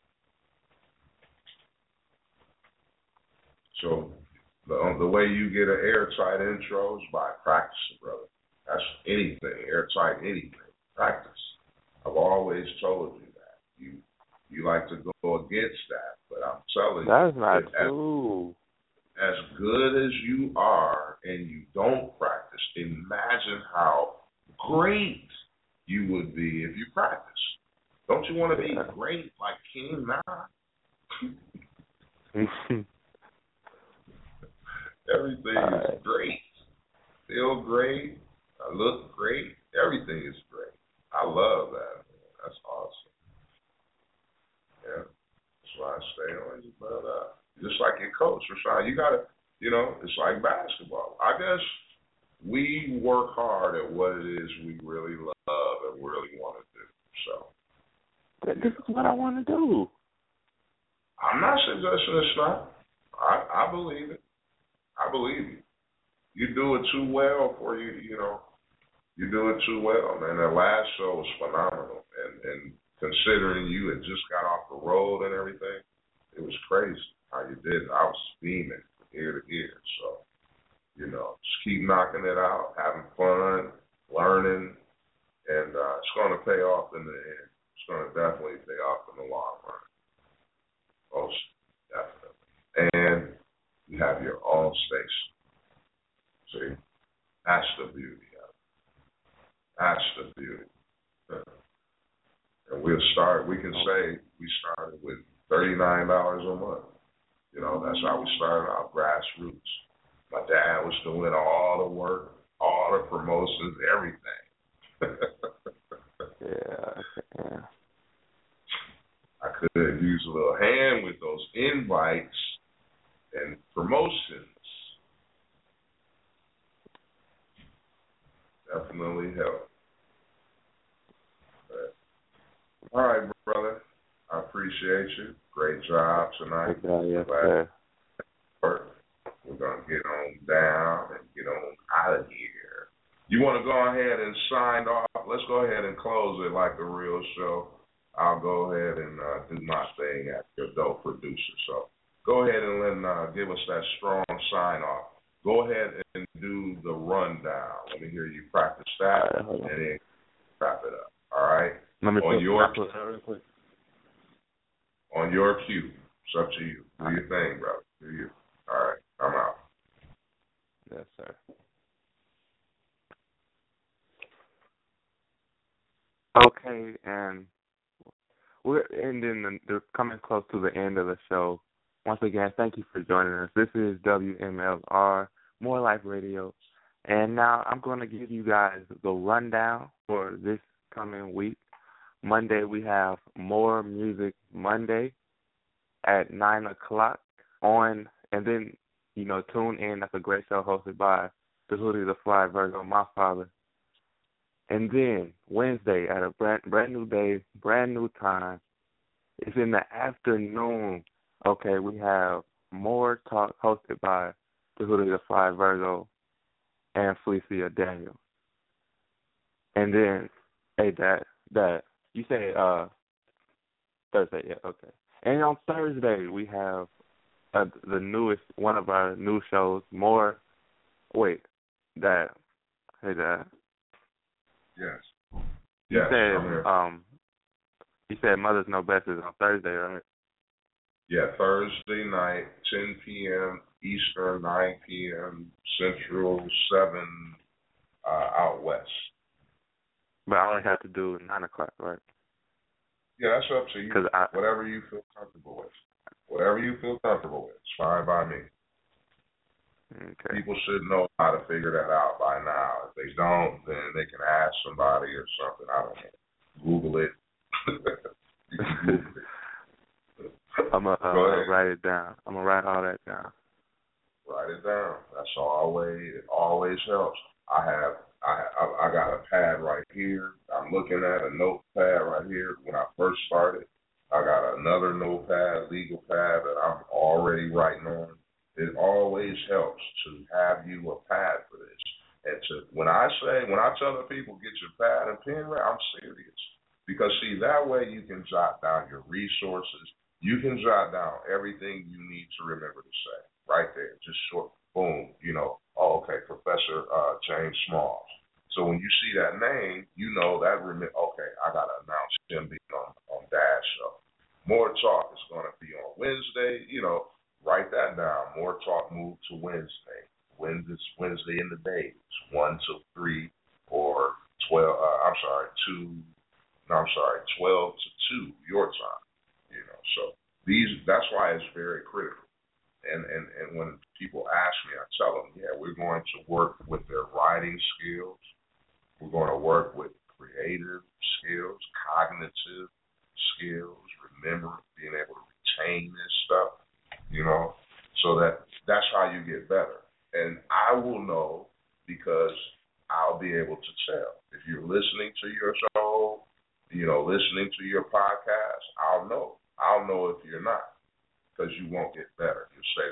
So the way you get an airtight intro is by practicing, brother. That's anything, airtight anything. Practice. I've always told you that. You like to go against that, but I'm telling you. That's not true. As good as you are and you don't practice, imagine how great you would be if you practice. Don't you want to be great like King now? Everything is great. Feel great. I look great. Everything is great. I love that. That's awesome. Yeah. That's why I stay on you, but just like your coach, Rashawn, you gotta, it's like basketball. I guess we work hard at what it is we really love and really want to do. So this is what I want to do. I'm not suggesting it's not. I believe it. I believe you. You do it too well for you. You do it too well, man. That last show was phenomenal, and considering you had just got off the road and everything, it was crazy how you did it. I was beaming from ear to ear. So, just keep knocking it out, having fun, learning, and it's going to pay off in the end. It's going to definitely pay off in the long run. Most definitely. And you have your own station. See, that's the beauty of it. That's the beauty. And we can say we started with $39 a month. That's how we started our grassroots. My dad was doing all the work, all the promotions, everything. Yeah. I could use a little hand with those invites and promotions. Definitely help. All right, brother. I appreciate you. Great job tonight. Yes, sir. We're going to get on down and get on out of here. You want to go ahead and sign off? Let's go ahead and close it like a real show. I'll go ahead and do my thing as your dope producer. So go ahead and give us that strong sign off. Go ahead and do the rundown. Let me hear you practice that, and then wrap it up. All right? On your cue. It's up to you. Do your thing, brother. Do you. All right. I'm out. Yes, sir. Okay, and we're coming close to the end of the show. Once again, thank you for joining us. This is WMLR, More Life Radio. And now I'm going to give you guys the rundown for this coming week. Monday, we have More Music Monday at 9 o'clock on, and then, tune in. That's a great show hosted by the Hoodie the Fly Virgo, my father. And then Wednesday at a brand new day, brand new time. It's in the afternoon. Okay, we have More Talk hosted by the Hoodie the Fly Virgo and Felicia Daniel. And then, hey, Dad, you say Thursday, yeah, okay. And on Thursday we have the newest, one of our new shows, Hey, Dad. Yes. You said Mother's Know Best is on Thursday, right? Yeah, Thursday night, 10 p.m. Eastern, 9 p.m. Central, 7 out west. But I only have to do 9 o'clock, right? Yeah, that's up to you. Whatever you feel comfortable with. Whatever you feel comfortable with. It's fine by me. Okay. People should know how to figure that out by now. If they don't, then they can ask somebody or something. I don't know. Google it. You can Google it. I'm going to write it down. I'm going to write all that down. Write it down. That's always, it always helps. I got a pad right here. I'm looking at a notepad right here. When I first started, I got another notepad, legal pad that I'm already writing on. It always helps to have you a pad for this. And when I tell the people get your pad and pen right, I'm serious. Because see, that way you can jot down your resources. You can jot down everything you need to remember to say right there. Just short, boom, oh, okay, Professor James Smalls. So when you see that name, you know that, okay, I got to announce him being on Dash Show. More Talk is going to be on Wednesday, write that down. More Talk moved to Wednesday. Wednesday in the days, 1 to 3 or 12. 12 to 2 your time. So that's why it's very critical. And when people ask me, I tell them, yeah, we're going to work with their writing skills. We're going to work with creative skills, cognitive skills, being able to retain this stuff. So that's how you get better. And I will know because I'll be able to tell. If you're listening to your show, listening to your podcast, I'll know. I'll know if you're not because you won't get better. You'll stay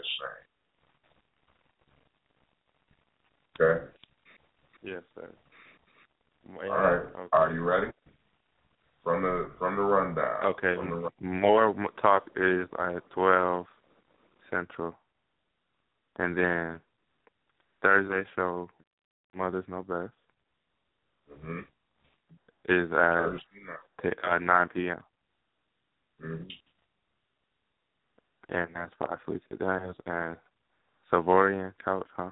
the same. Okay? Yes, sir. All right. Okay. Are you ready? From the rundown. Okay. More Talk is at 12 Central. And then Thursday show, Mothers Know Best, is at 9 p.m. And that's by Felicia Daniels and Savorian Couch, huh?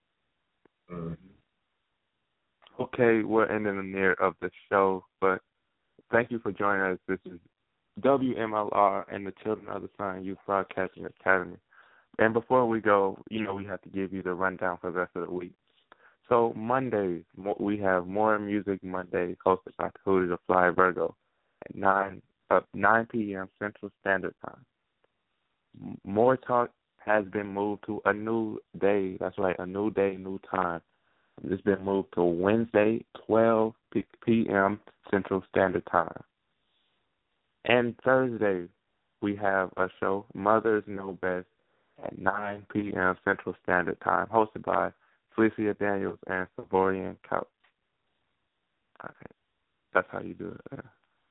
Okay, we're ending the near of the show, but thank you for joining us. This is WMLR and the Children of the Sun Youth Broadcasting Academy. And before we go, we have to give you the rundown for the rest of the week. So Mondays, we have More Music Monday, hosted by Tahootie the Fly Virgo at 9 p.m. Central Standard Time. More Talk has been moved to a new day. That's right, a new day, new time. It's been moved to Wednesday, 12 p.m. Central Standard Time. And Thursday, we have a show, Mothers Know Best, at 9 p.m. Central Standard Time, hosted by Felicia Daniels and Savorian Couch. Okay. That's how you do it.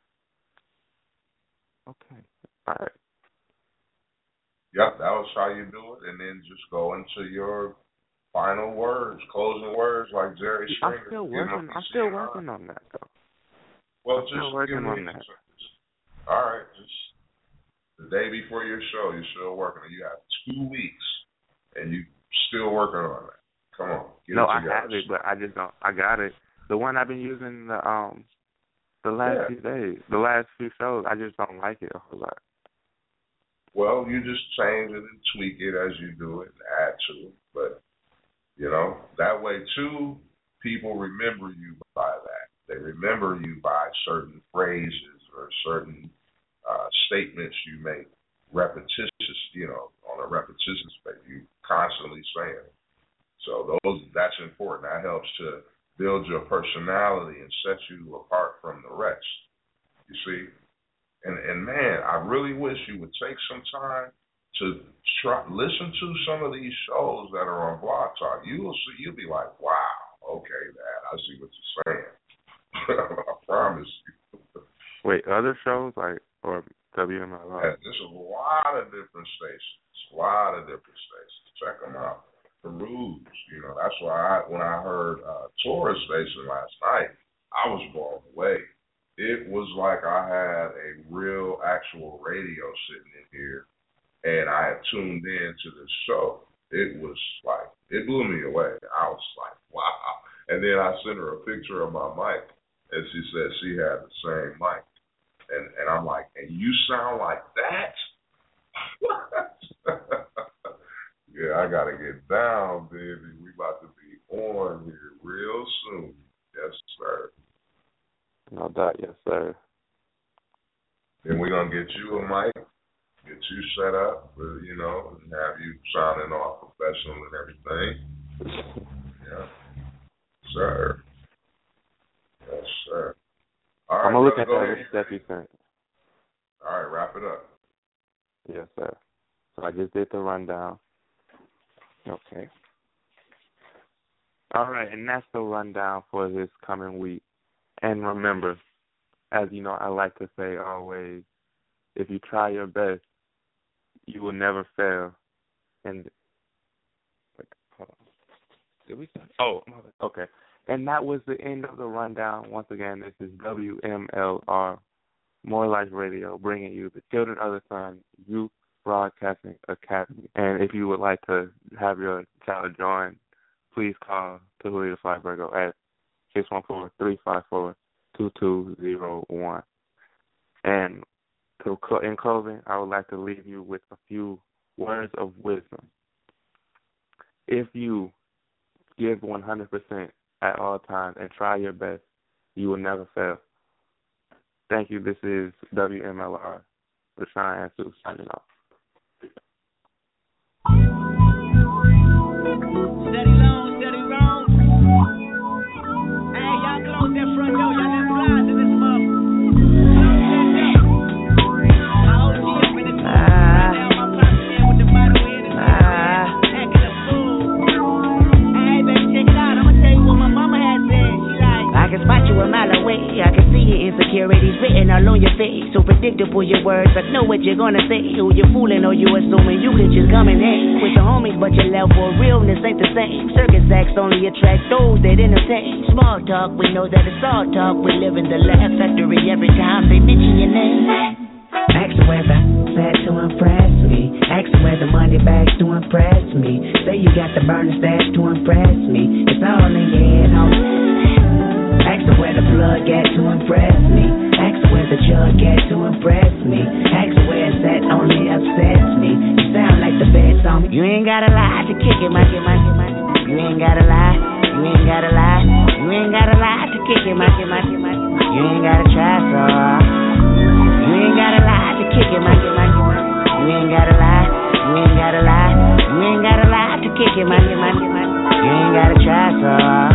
Okay. All right. Yep, that was how you do it. And then just go into your final words, closing words like Jerry Springer. I'm still working on that, though. Well, just working on that. All right, just the day before your show, you're still working. You have 2 weeks, and you still working on that. Come on, I have it, but I just don't. I got it. The one I've been using the last few days, the last few shows, I just don't like it a whole lot. Well, you just change it and tweak it as you do it, and add to it. But that way too, people remember you by that. They remember you by certain phrases or certain statements you make repetitious, on a repetitious basis. You constantly say it. So that's important. That helps to build your personality and set you apart from the rest. You see? And man, I really wish you would take some time to listen to some of these shows that are on Blog Talk. You'll be like, wow, okay, Dad, I see what you're saying. I promise you. Wait, other shows or WMLR? Yeah, there's a lot of different stations. Check them out. Peruse. That's why when I heard Taurus Station last night, I was blown away. It was like I had a real, actual radio sitting in here, and I had tuned in to this show. It was like, it blew me away. I was like, wow. And then I sent her a picture of my mic, and she said she had the same mic. And I'm like, and you sound like that? What? Yeah, I gotta get down, baby. We about to be on here real soon. Yes, sir. No doubt, yes, sir. Then we're gonna get you a mic, get you set up, and have you sounding all professional and everything. Yeah, sir. Yes, sir. All right, I'm gonna look at go that ahead. stuff you sent. All right, wrap it up. Yes, sir. So I just did the rundown. Okay. All right, and that's the rundown for this coming week. And remember, as you know, I like to say always, if you try your best, you will never fail. And wait, hold on. Did we start? Oh, okay. And that was the end of the rundown. Once again, this is WMLR, More Life Radio, bringing you the Children of the Sun Youth Broadcasting Academy. And if you would like to have your child join, please call Tahuti the Fly Virgo at 614-354-2201. And in closing, I would like to leave you with a few words of wisdom. If you give 100% at all times and try your best, you will never fail. Thank you. This is WMLR, Rashawn Ansu, signing off. Steady long, steady wrong. Hey, y'all close that front door. Y'all let flies in this motherfucker. My OG up in the corner right now. My pops in with the bottle in his hand. Acting a fool. Hey, baby, check it out. I'm gonna tell you what my mama had said. She like, I can spot you a mile away. I can see your insecurities written all on your face. So predictable your words, I know what you're gonna say. Who you fooling or you assuming you could just come and hang with the homies, but your level of realness ain't the same. Circus acts only attract those that entertain. Small talk, we know that it's all talk. We live in the laugh factory every time they mention your name. Ask whether sad to impress me. Ask whether money bags to impress me. Say you got the burner stash to impress me. It's all in your head, homie. Ask where the plug at to impress me. Ask where the jug at to impress me. Ask where it's at only upsets me. You sound like the best on me. You ain't gotta lie to kick it, monkey. You ain't gotta lie. You ain't gotta lie. You ain't gotta lie to kick it, monkey. You ain't gotta try so hard. You ain't gotta lie to kick it, monkey. You ain't gotta lie. You ain't gotta lie. You ain't gotta lie to kick it, monkey. You ain't gotta try so hard.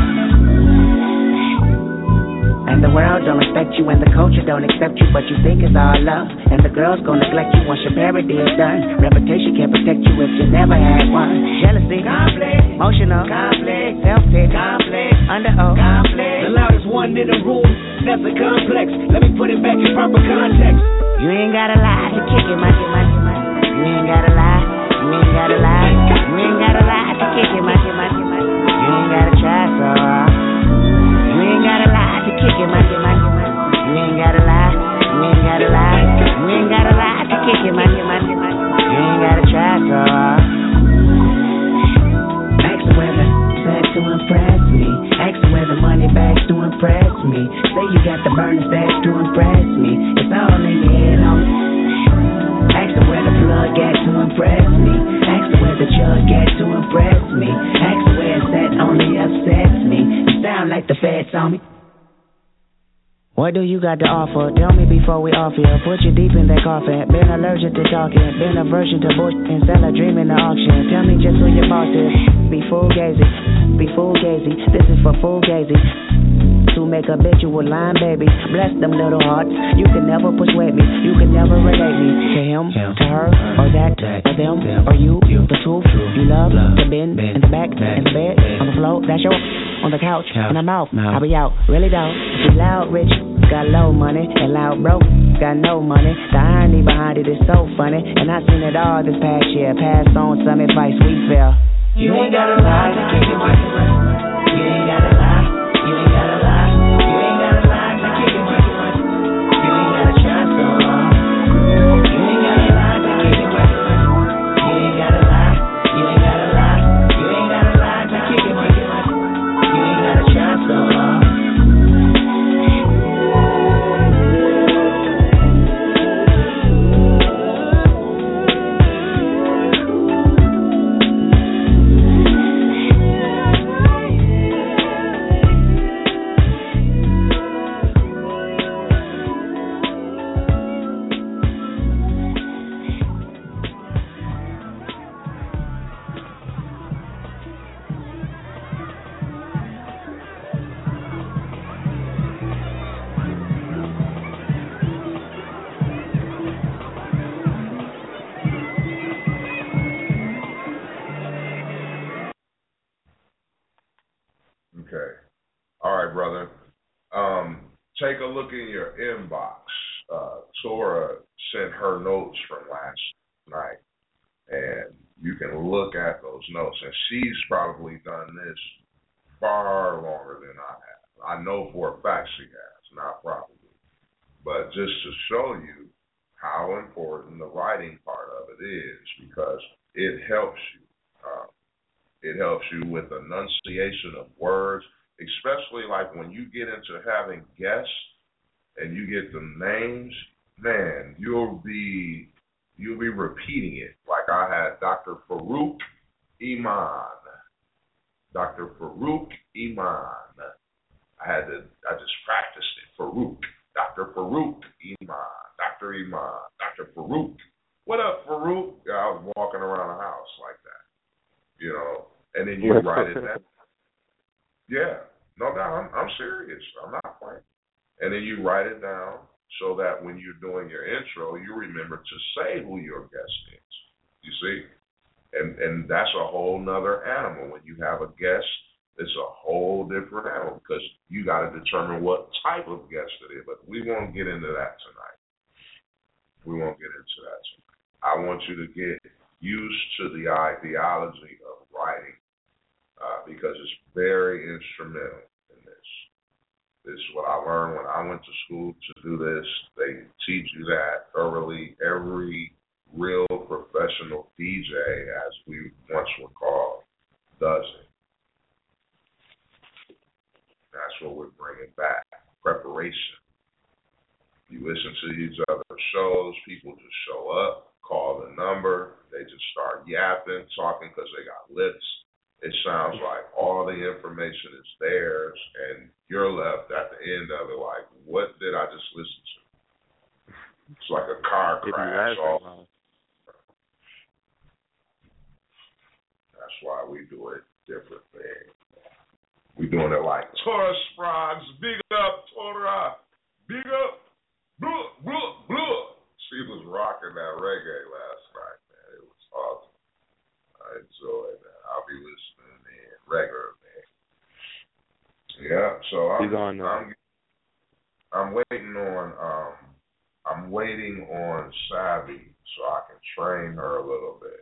And the world don't respect you and the culture don't accept you, but you think it's all love. And the girls gon' neglect you once your parody is done. Reputation can't protect you if you never had one. Jealousy, conflict, emotional, conflict, self-pity, conflict, under oath, conflict. the loudest one in the room, that's a complex. Let me put it back in proper context. You ain't gotta lie to kick it, monkey. You ain't gotta lie. You ain't gotta lie. You ain't gotta lie to kick it, monkey. You ain't gotta try so hard. You ain't gotta lie to kick it, monkey. You ain't gotta lie. You ain't gotta lie. You ain't gotta lie to kick it, monkey. You ain't gotta try so hard. Ask whether sex to impress me. Ask whether money bags to impress me. Say you got the burner stash to impress me. It's all in your head, homie. Ask where the plug at to impress me. Ask where the jug at to impress me. Ask where it's at only upsets me. You sound like the feds on me. What do you got to offer? Tell me before we off here. Put you deep in that coffin. Been allergic to talking. Been aversion to bullshit. Instead of dreaming the auction. Tell me just who your boss is. Be fugazi. Be fugazi. This is for fugazi. To make a bitch you a lying baby. Bless them little hearts. You can never persuade me. You can never relate me to him, to her, or that, or them, or you, the truth. You love to bend in the back, in the bed, on the floor. That's your on the couch, and I'm out. I'll be out, really don't. Be loud, rich, got low money, and loud broke, got no money. The irony behind it is so funny, and I seen it all this past year. Pass on some advice we fell. You ain't gotta lie to kick it, monkey. You ain't gotta lie. You ain't gotta lie. You ain't gotta lie to kick it, monkey. You ain't gotta try so hard. You ain't gotta lie to kick it, monkey. You ain't gotta lie. You ain't gotta lie. You ain't gotta lie to kick it, monkey. You ain't gotta try so hard. Okay. All right, brother. Take a look in your inbox. Tora sent her notes from last night, and you can look at those notes. And she's probably done this far longer than I have. I know for a fact she has, not probably. But just to show you how important the writing part of it is, because it helps you. It helps you with enunciation of words, especially like when you get into having guests and you get the names, man, you'll be repeating it. Like I had Dr. Farouk Iman. Dr. Farouk Iman. I just practiced it. Farouk. Dr. Farouk Iman. Dr. Iman. Dr. Farouk. What up, Farouk? Yeah, I was walking around the house like that, you know, and then you write it down. Yeah, no doubt. I'm serious. I'm not playing. And then you write it down so that when you're doing your intro, you remember to say who your guest is. You see? And that's a whole nother animal. When you have a guest, it's a whole different animal because you got to determine what type of guest it is. But we won't get into that tonight. We won't get into that tonight. I want you to get used to the ideology of writing because it's very instrumental in this. This is what I learned when I went to school to do this. They teach you that thoroughly. Every real professional DJ, as we once were called, does it. That's what we're bringing back, preparation. You listen to these other shows, people just show up, call the number, they just start yapping, talking because they got lips. It sounds like all the information is theirs, and you're left at the end of it like, what did I just listen to? It's like a car crash. That's why we do it differently. We doing it like Tora Sproggs, big up, Tora, big up, blah, blah, blah. She was rocking that reggae last night, man. It was awesome. I enjoyed that. I'll be listening in regularly. Yeah, so I'm waiting on Savvy so I can train her a little bit.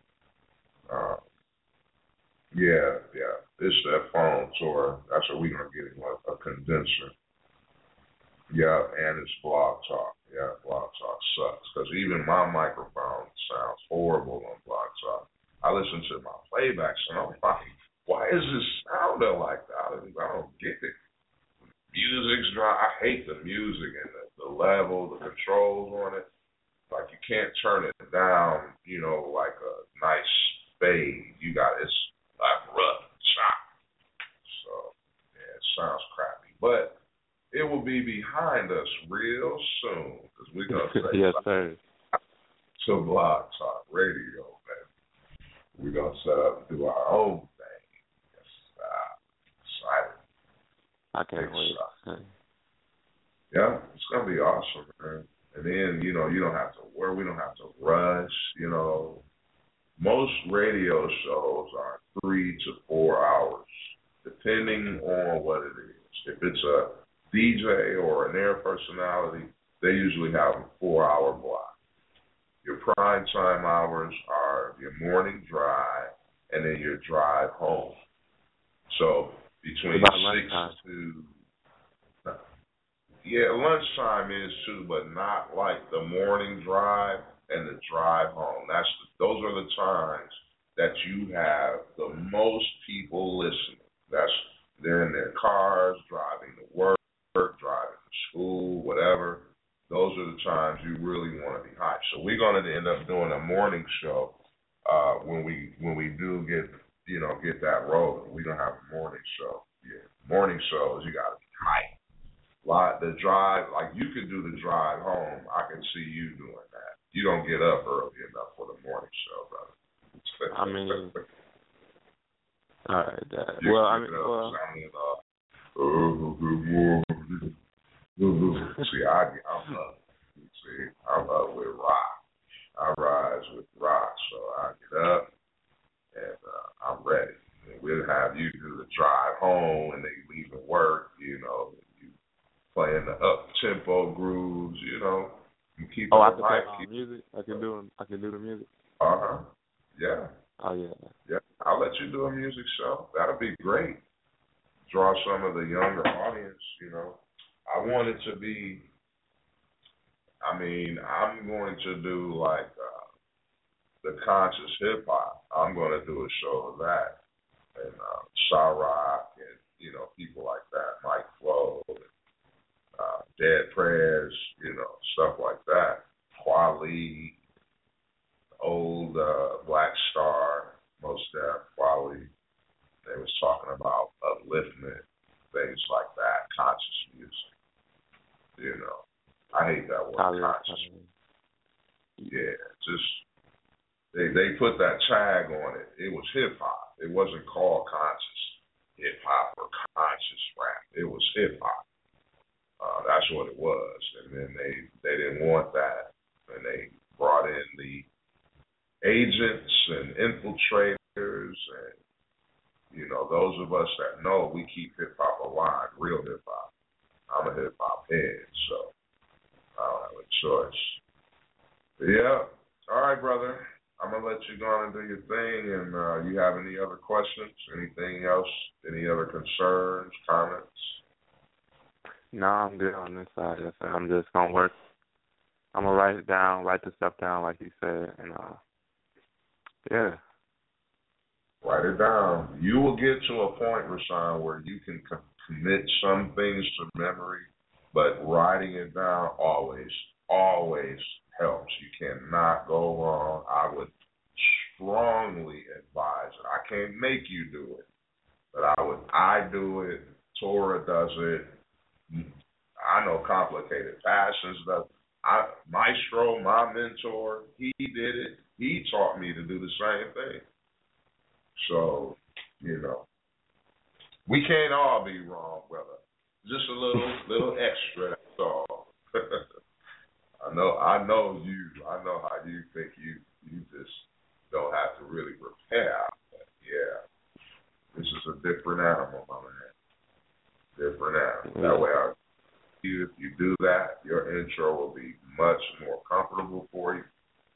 Yeah. It's that phone, Tora. That's what we're gonna get him, a condenser. Yeah, and it's Blog Talk. Yeah, Blog Talk sucks because even my microphone sounds horrible on Blog Talk. I listen to my playbacks and I'm like, why is this sounding like that? I don't get it. Music's dry. I hate the music and the level, the controls on it. Like you can't turn it down, you know, like a nice fade. It's like rough, chop. So yeah, it sounds crappy, but it will be behind us real soon because we're gonna say yes, sir. To Blog Talk Radio, man. We're gonna set up and do our own thing. Excited. I can't wait. Yeah, it's gonna be awesome, man. And then you don't have to worry. We don't have to rush. You know, most radio shows are 3 to 4 hours, depending on what it is. If it's a DJ or an air personality, they usually have a 4-hour block. Your prime time hours are your morning drive and then your drive home. So between 6 to lunchtime is too, but not like the morning drive and the drive home. Those are the times that you have the most people listening. They're in their cars, driving to work, driving to school, whatever. Those are the times you really want to be hyped. So we're going to end up doing a morning show when we do get that rolling. We're going to have a morning show. Yeah, morning shows, you got to be hyped. The drive, like you can do the drive home. I can see you doing that. You don't get up early enough for the morning show, brother. I mean, all right. Good morning. See, I'm up with rock. I rise with rock, so I get up and I'm ready. And we'll have you do the drive home and they leaving work, you playing the up tempo grooves, you keep it I can light. play music. I can do the music. Yeah. Oh yeah. Yeah. I'll let you do a music show. That'll be great. Draw some of the younger audience. I want it to be. I'm going to do like the conscious hip hop. I'm going to do a show of that, and Sha-Rock and people like that, Mike Flo, Dead Prez, stuff like that. Kweli, old Black Star, Mos Def, Kweli. They was talking about upliftment, things like that, conscious music. I hate that word, conscious. Yeah, just they put that tag on it. It was hip hop. It wasn't called conscious hip hop or conscious rap. It was hip hop. That's what it was. And then they didn't want that, and they brought in the agents and infiltrators and those of us that know, we keep hip hop alive, real hip hop. I'm a hip hop head, so I don't have a choice. But yeah. All right, brother. I'm going to let you go on and do your thing. And you have any other questions? Anything else? Any other concerns, comments? No, I'm good on this side. I'm just going to work. I'm going to write it down, write the stuff down like you said. And, yeah. Write it down. You will get to a point, Rashawn, where you can commit some things to memory, but writing it down always helps. You cannot go wrong. I would strongly advise it. I can't make you do it, but I do it. Torah does it. I know Complicated Passions does. Maestro, my mentor, he did it. He taught me to do the same thing. So, we can't all be wrong, brother. Just a little extra, that's all. I know you. I know how you think you just don't have to really prepare. But yeah, this is a different animal, my man. Different animal. That way, if you do that, your intro will be much more comfortable for you.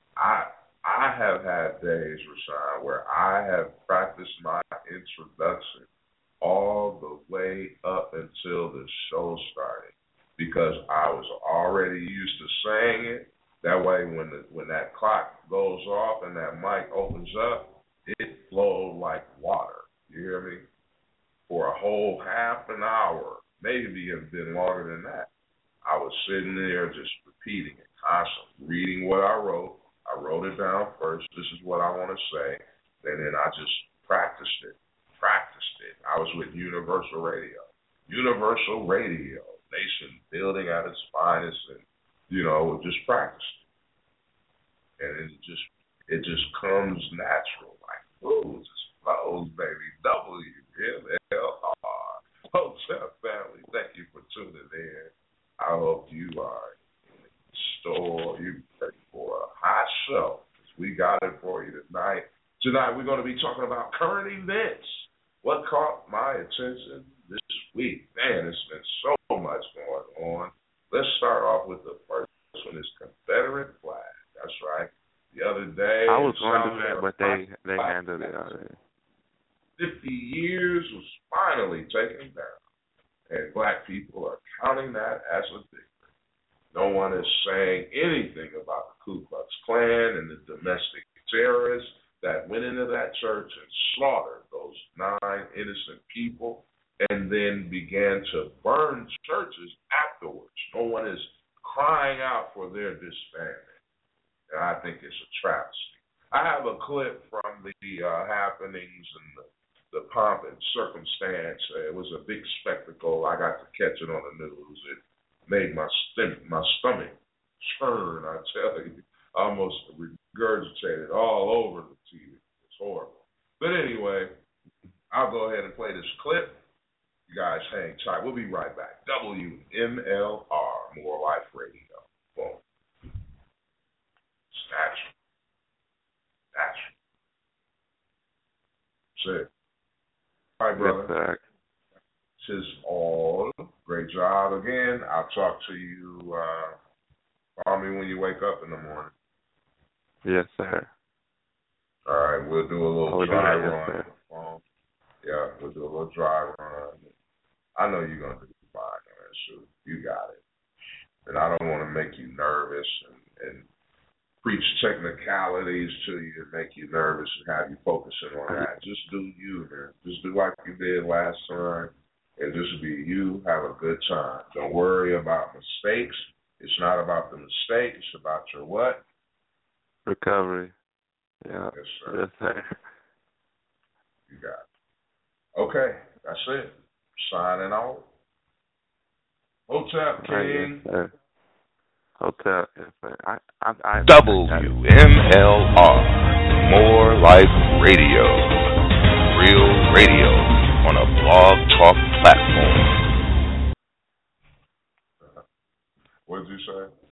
I have had days, Rashawn, where I have practiced my introduction all the way up until the show started because I was already used to saying it. That way, when that clock goes off and that mic opens up, it flowed like water. You hear me? For a whole half an hour, maybe it's been longer than that. I was sitting there just repeating it constantly, reading what I wrote. I wrote it down first. This is what I want to say. And then I just practiced it. I was with Universal Radio. Universal Radio, nation building at its finest, and, just practiced it. And it just comes natural. Like, ooh, it just flows, baby. WMLR. Hotel family, thank you for tuning in. I hope you are in the store. You ready for a hot show. We got it for you tonight. Tonight we're going to be talking about current events. What caught my attention this week? Man, it's been so much going on. Let's start off with the first one. Is Confederate flag. That's right. The other day, I was going to do that, but they handled it already. 50 years was finally taken down, and black people are counting that as a victory. No one is saying anything about the Ku Klux Klan and the domestic terrorists that went into that church and slaughtered those 9 innocent people and then began to burn churches afterwards. No one is crying out for their disbandment. And I think it's a travesty. I have a clip from the happenings and the pomp and circumstance. It was a big spectacle. I got to catch it on the news. It made my stomach churn, I tell you. I almost regurgitated all over the TV. It's horrible. But anyway, I'll go ahead and play this clip. You guys hang tight. We'll be right back. WMLR, More Life Radio. Boom. Statue. That's it. All right, right, brother. Yes, sir. Tis all. Great job again. I'll talk to you. Call me when you wake up in the morning. Yes, sir. All right, we'll do a little dry run. Yes, yeah, we'll do a little dry run. I know you're going to do fine, man. Shoot, you got it. And I don't want to make you nervous and preach technicalities to you and make you nervous and have you focusing on that. Just do you, man. Just do like you did last time and just be you. Have a good time. Don't worry about mistakes. It's not about the mistake. It's about your what? Recovery. Yeah. Yes, sir. Yes, sir. You got it. Okay, that's it. Signing off. Hotel King. Yes, sir. Hotel. Yes, sir. I WMLR. More Life Radio. Real radio on a Blog Talk platform. What did you say?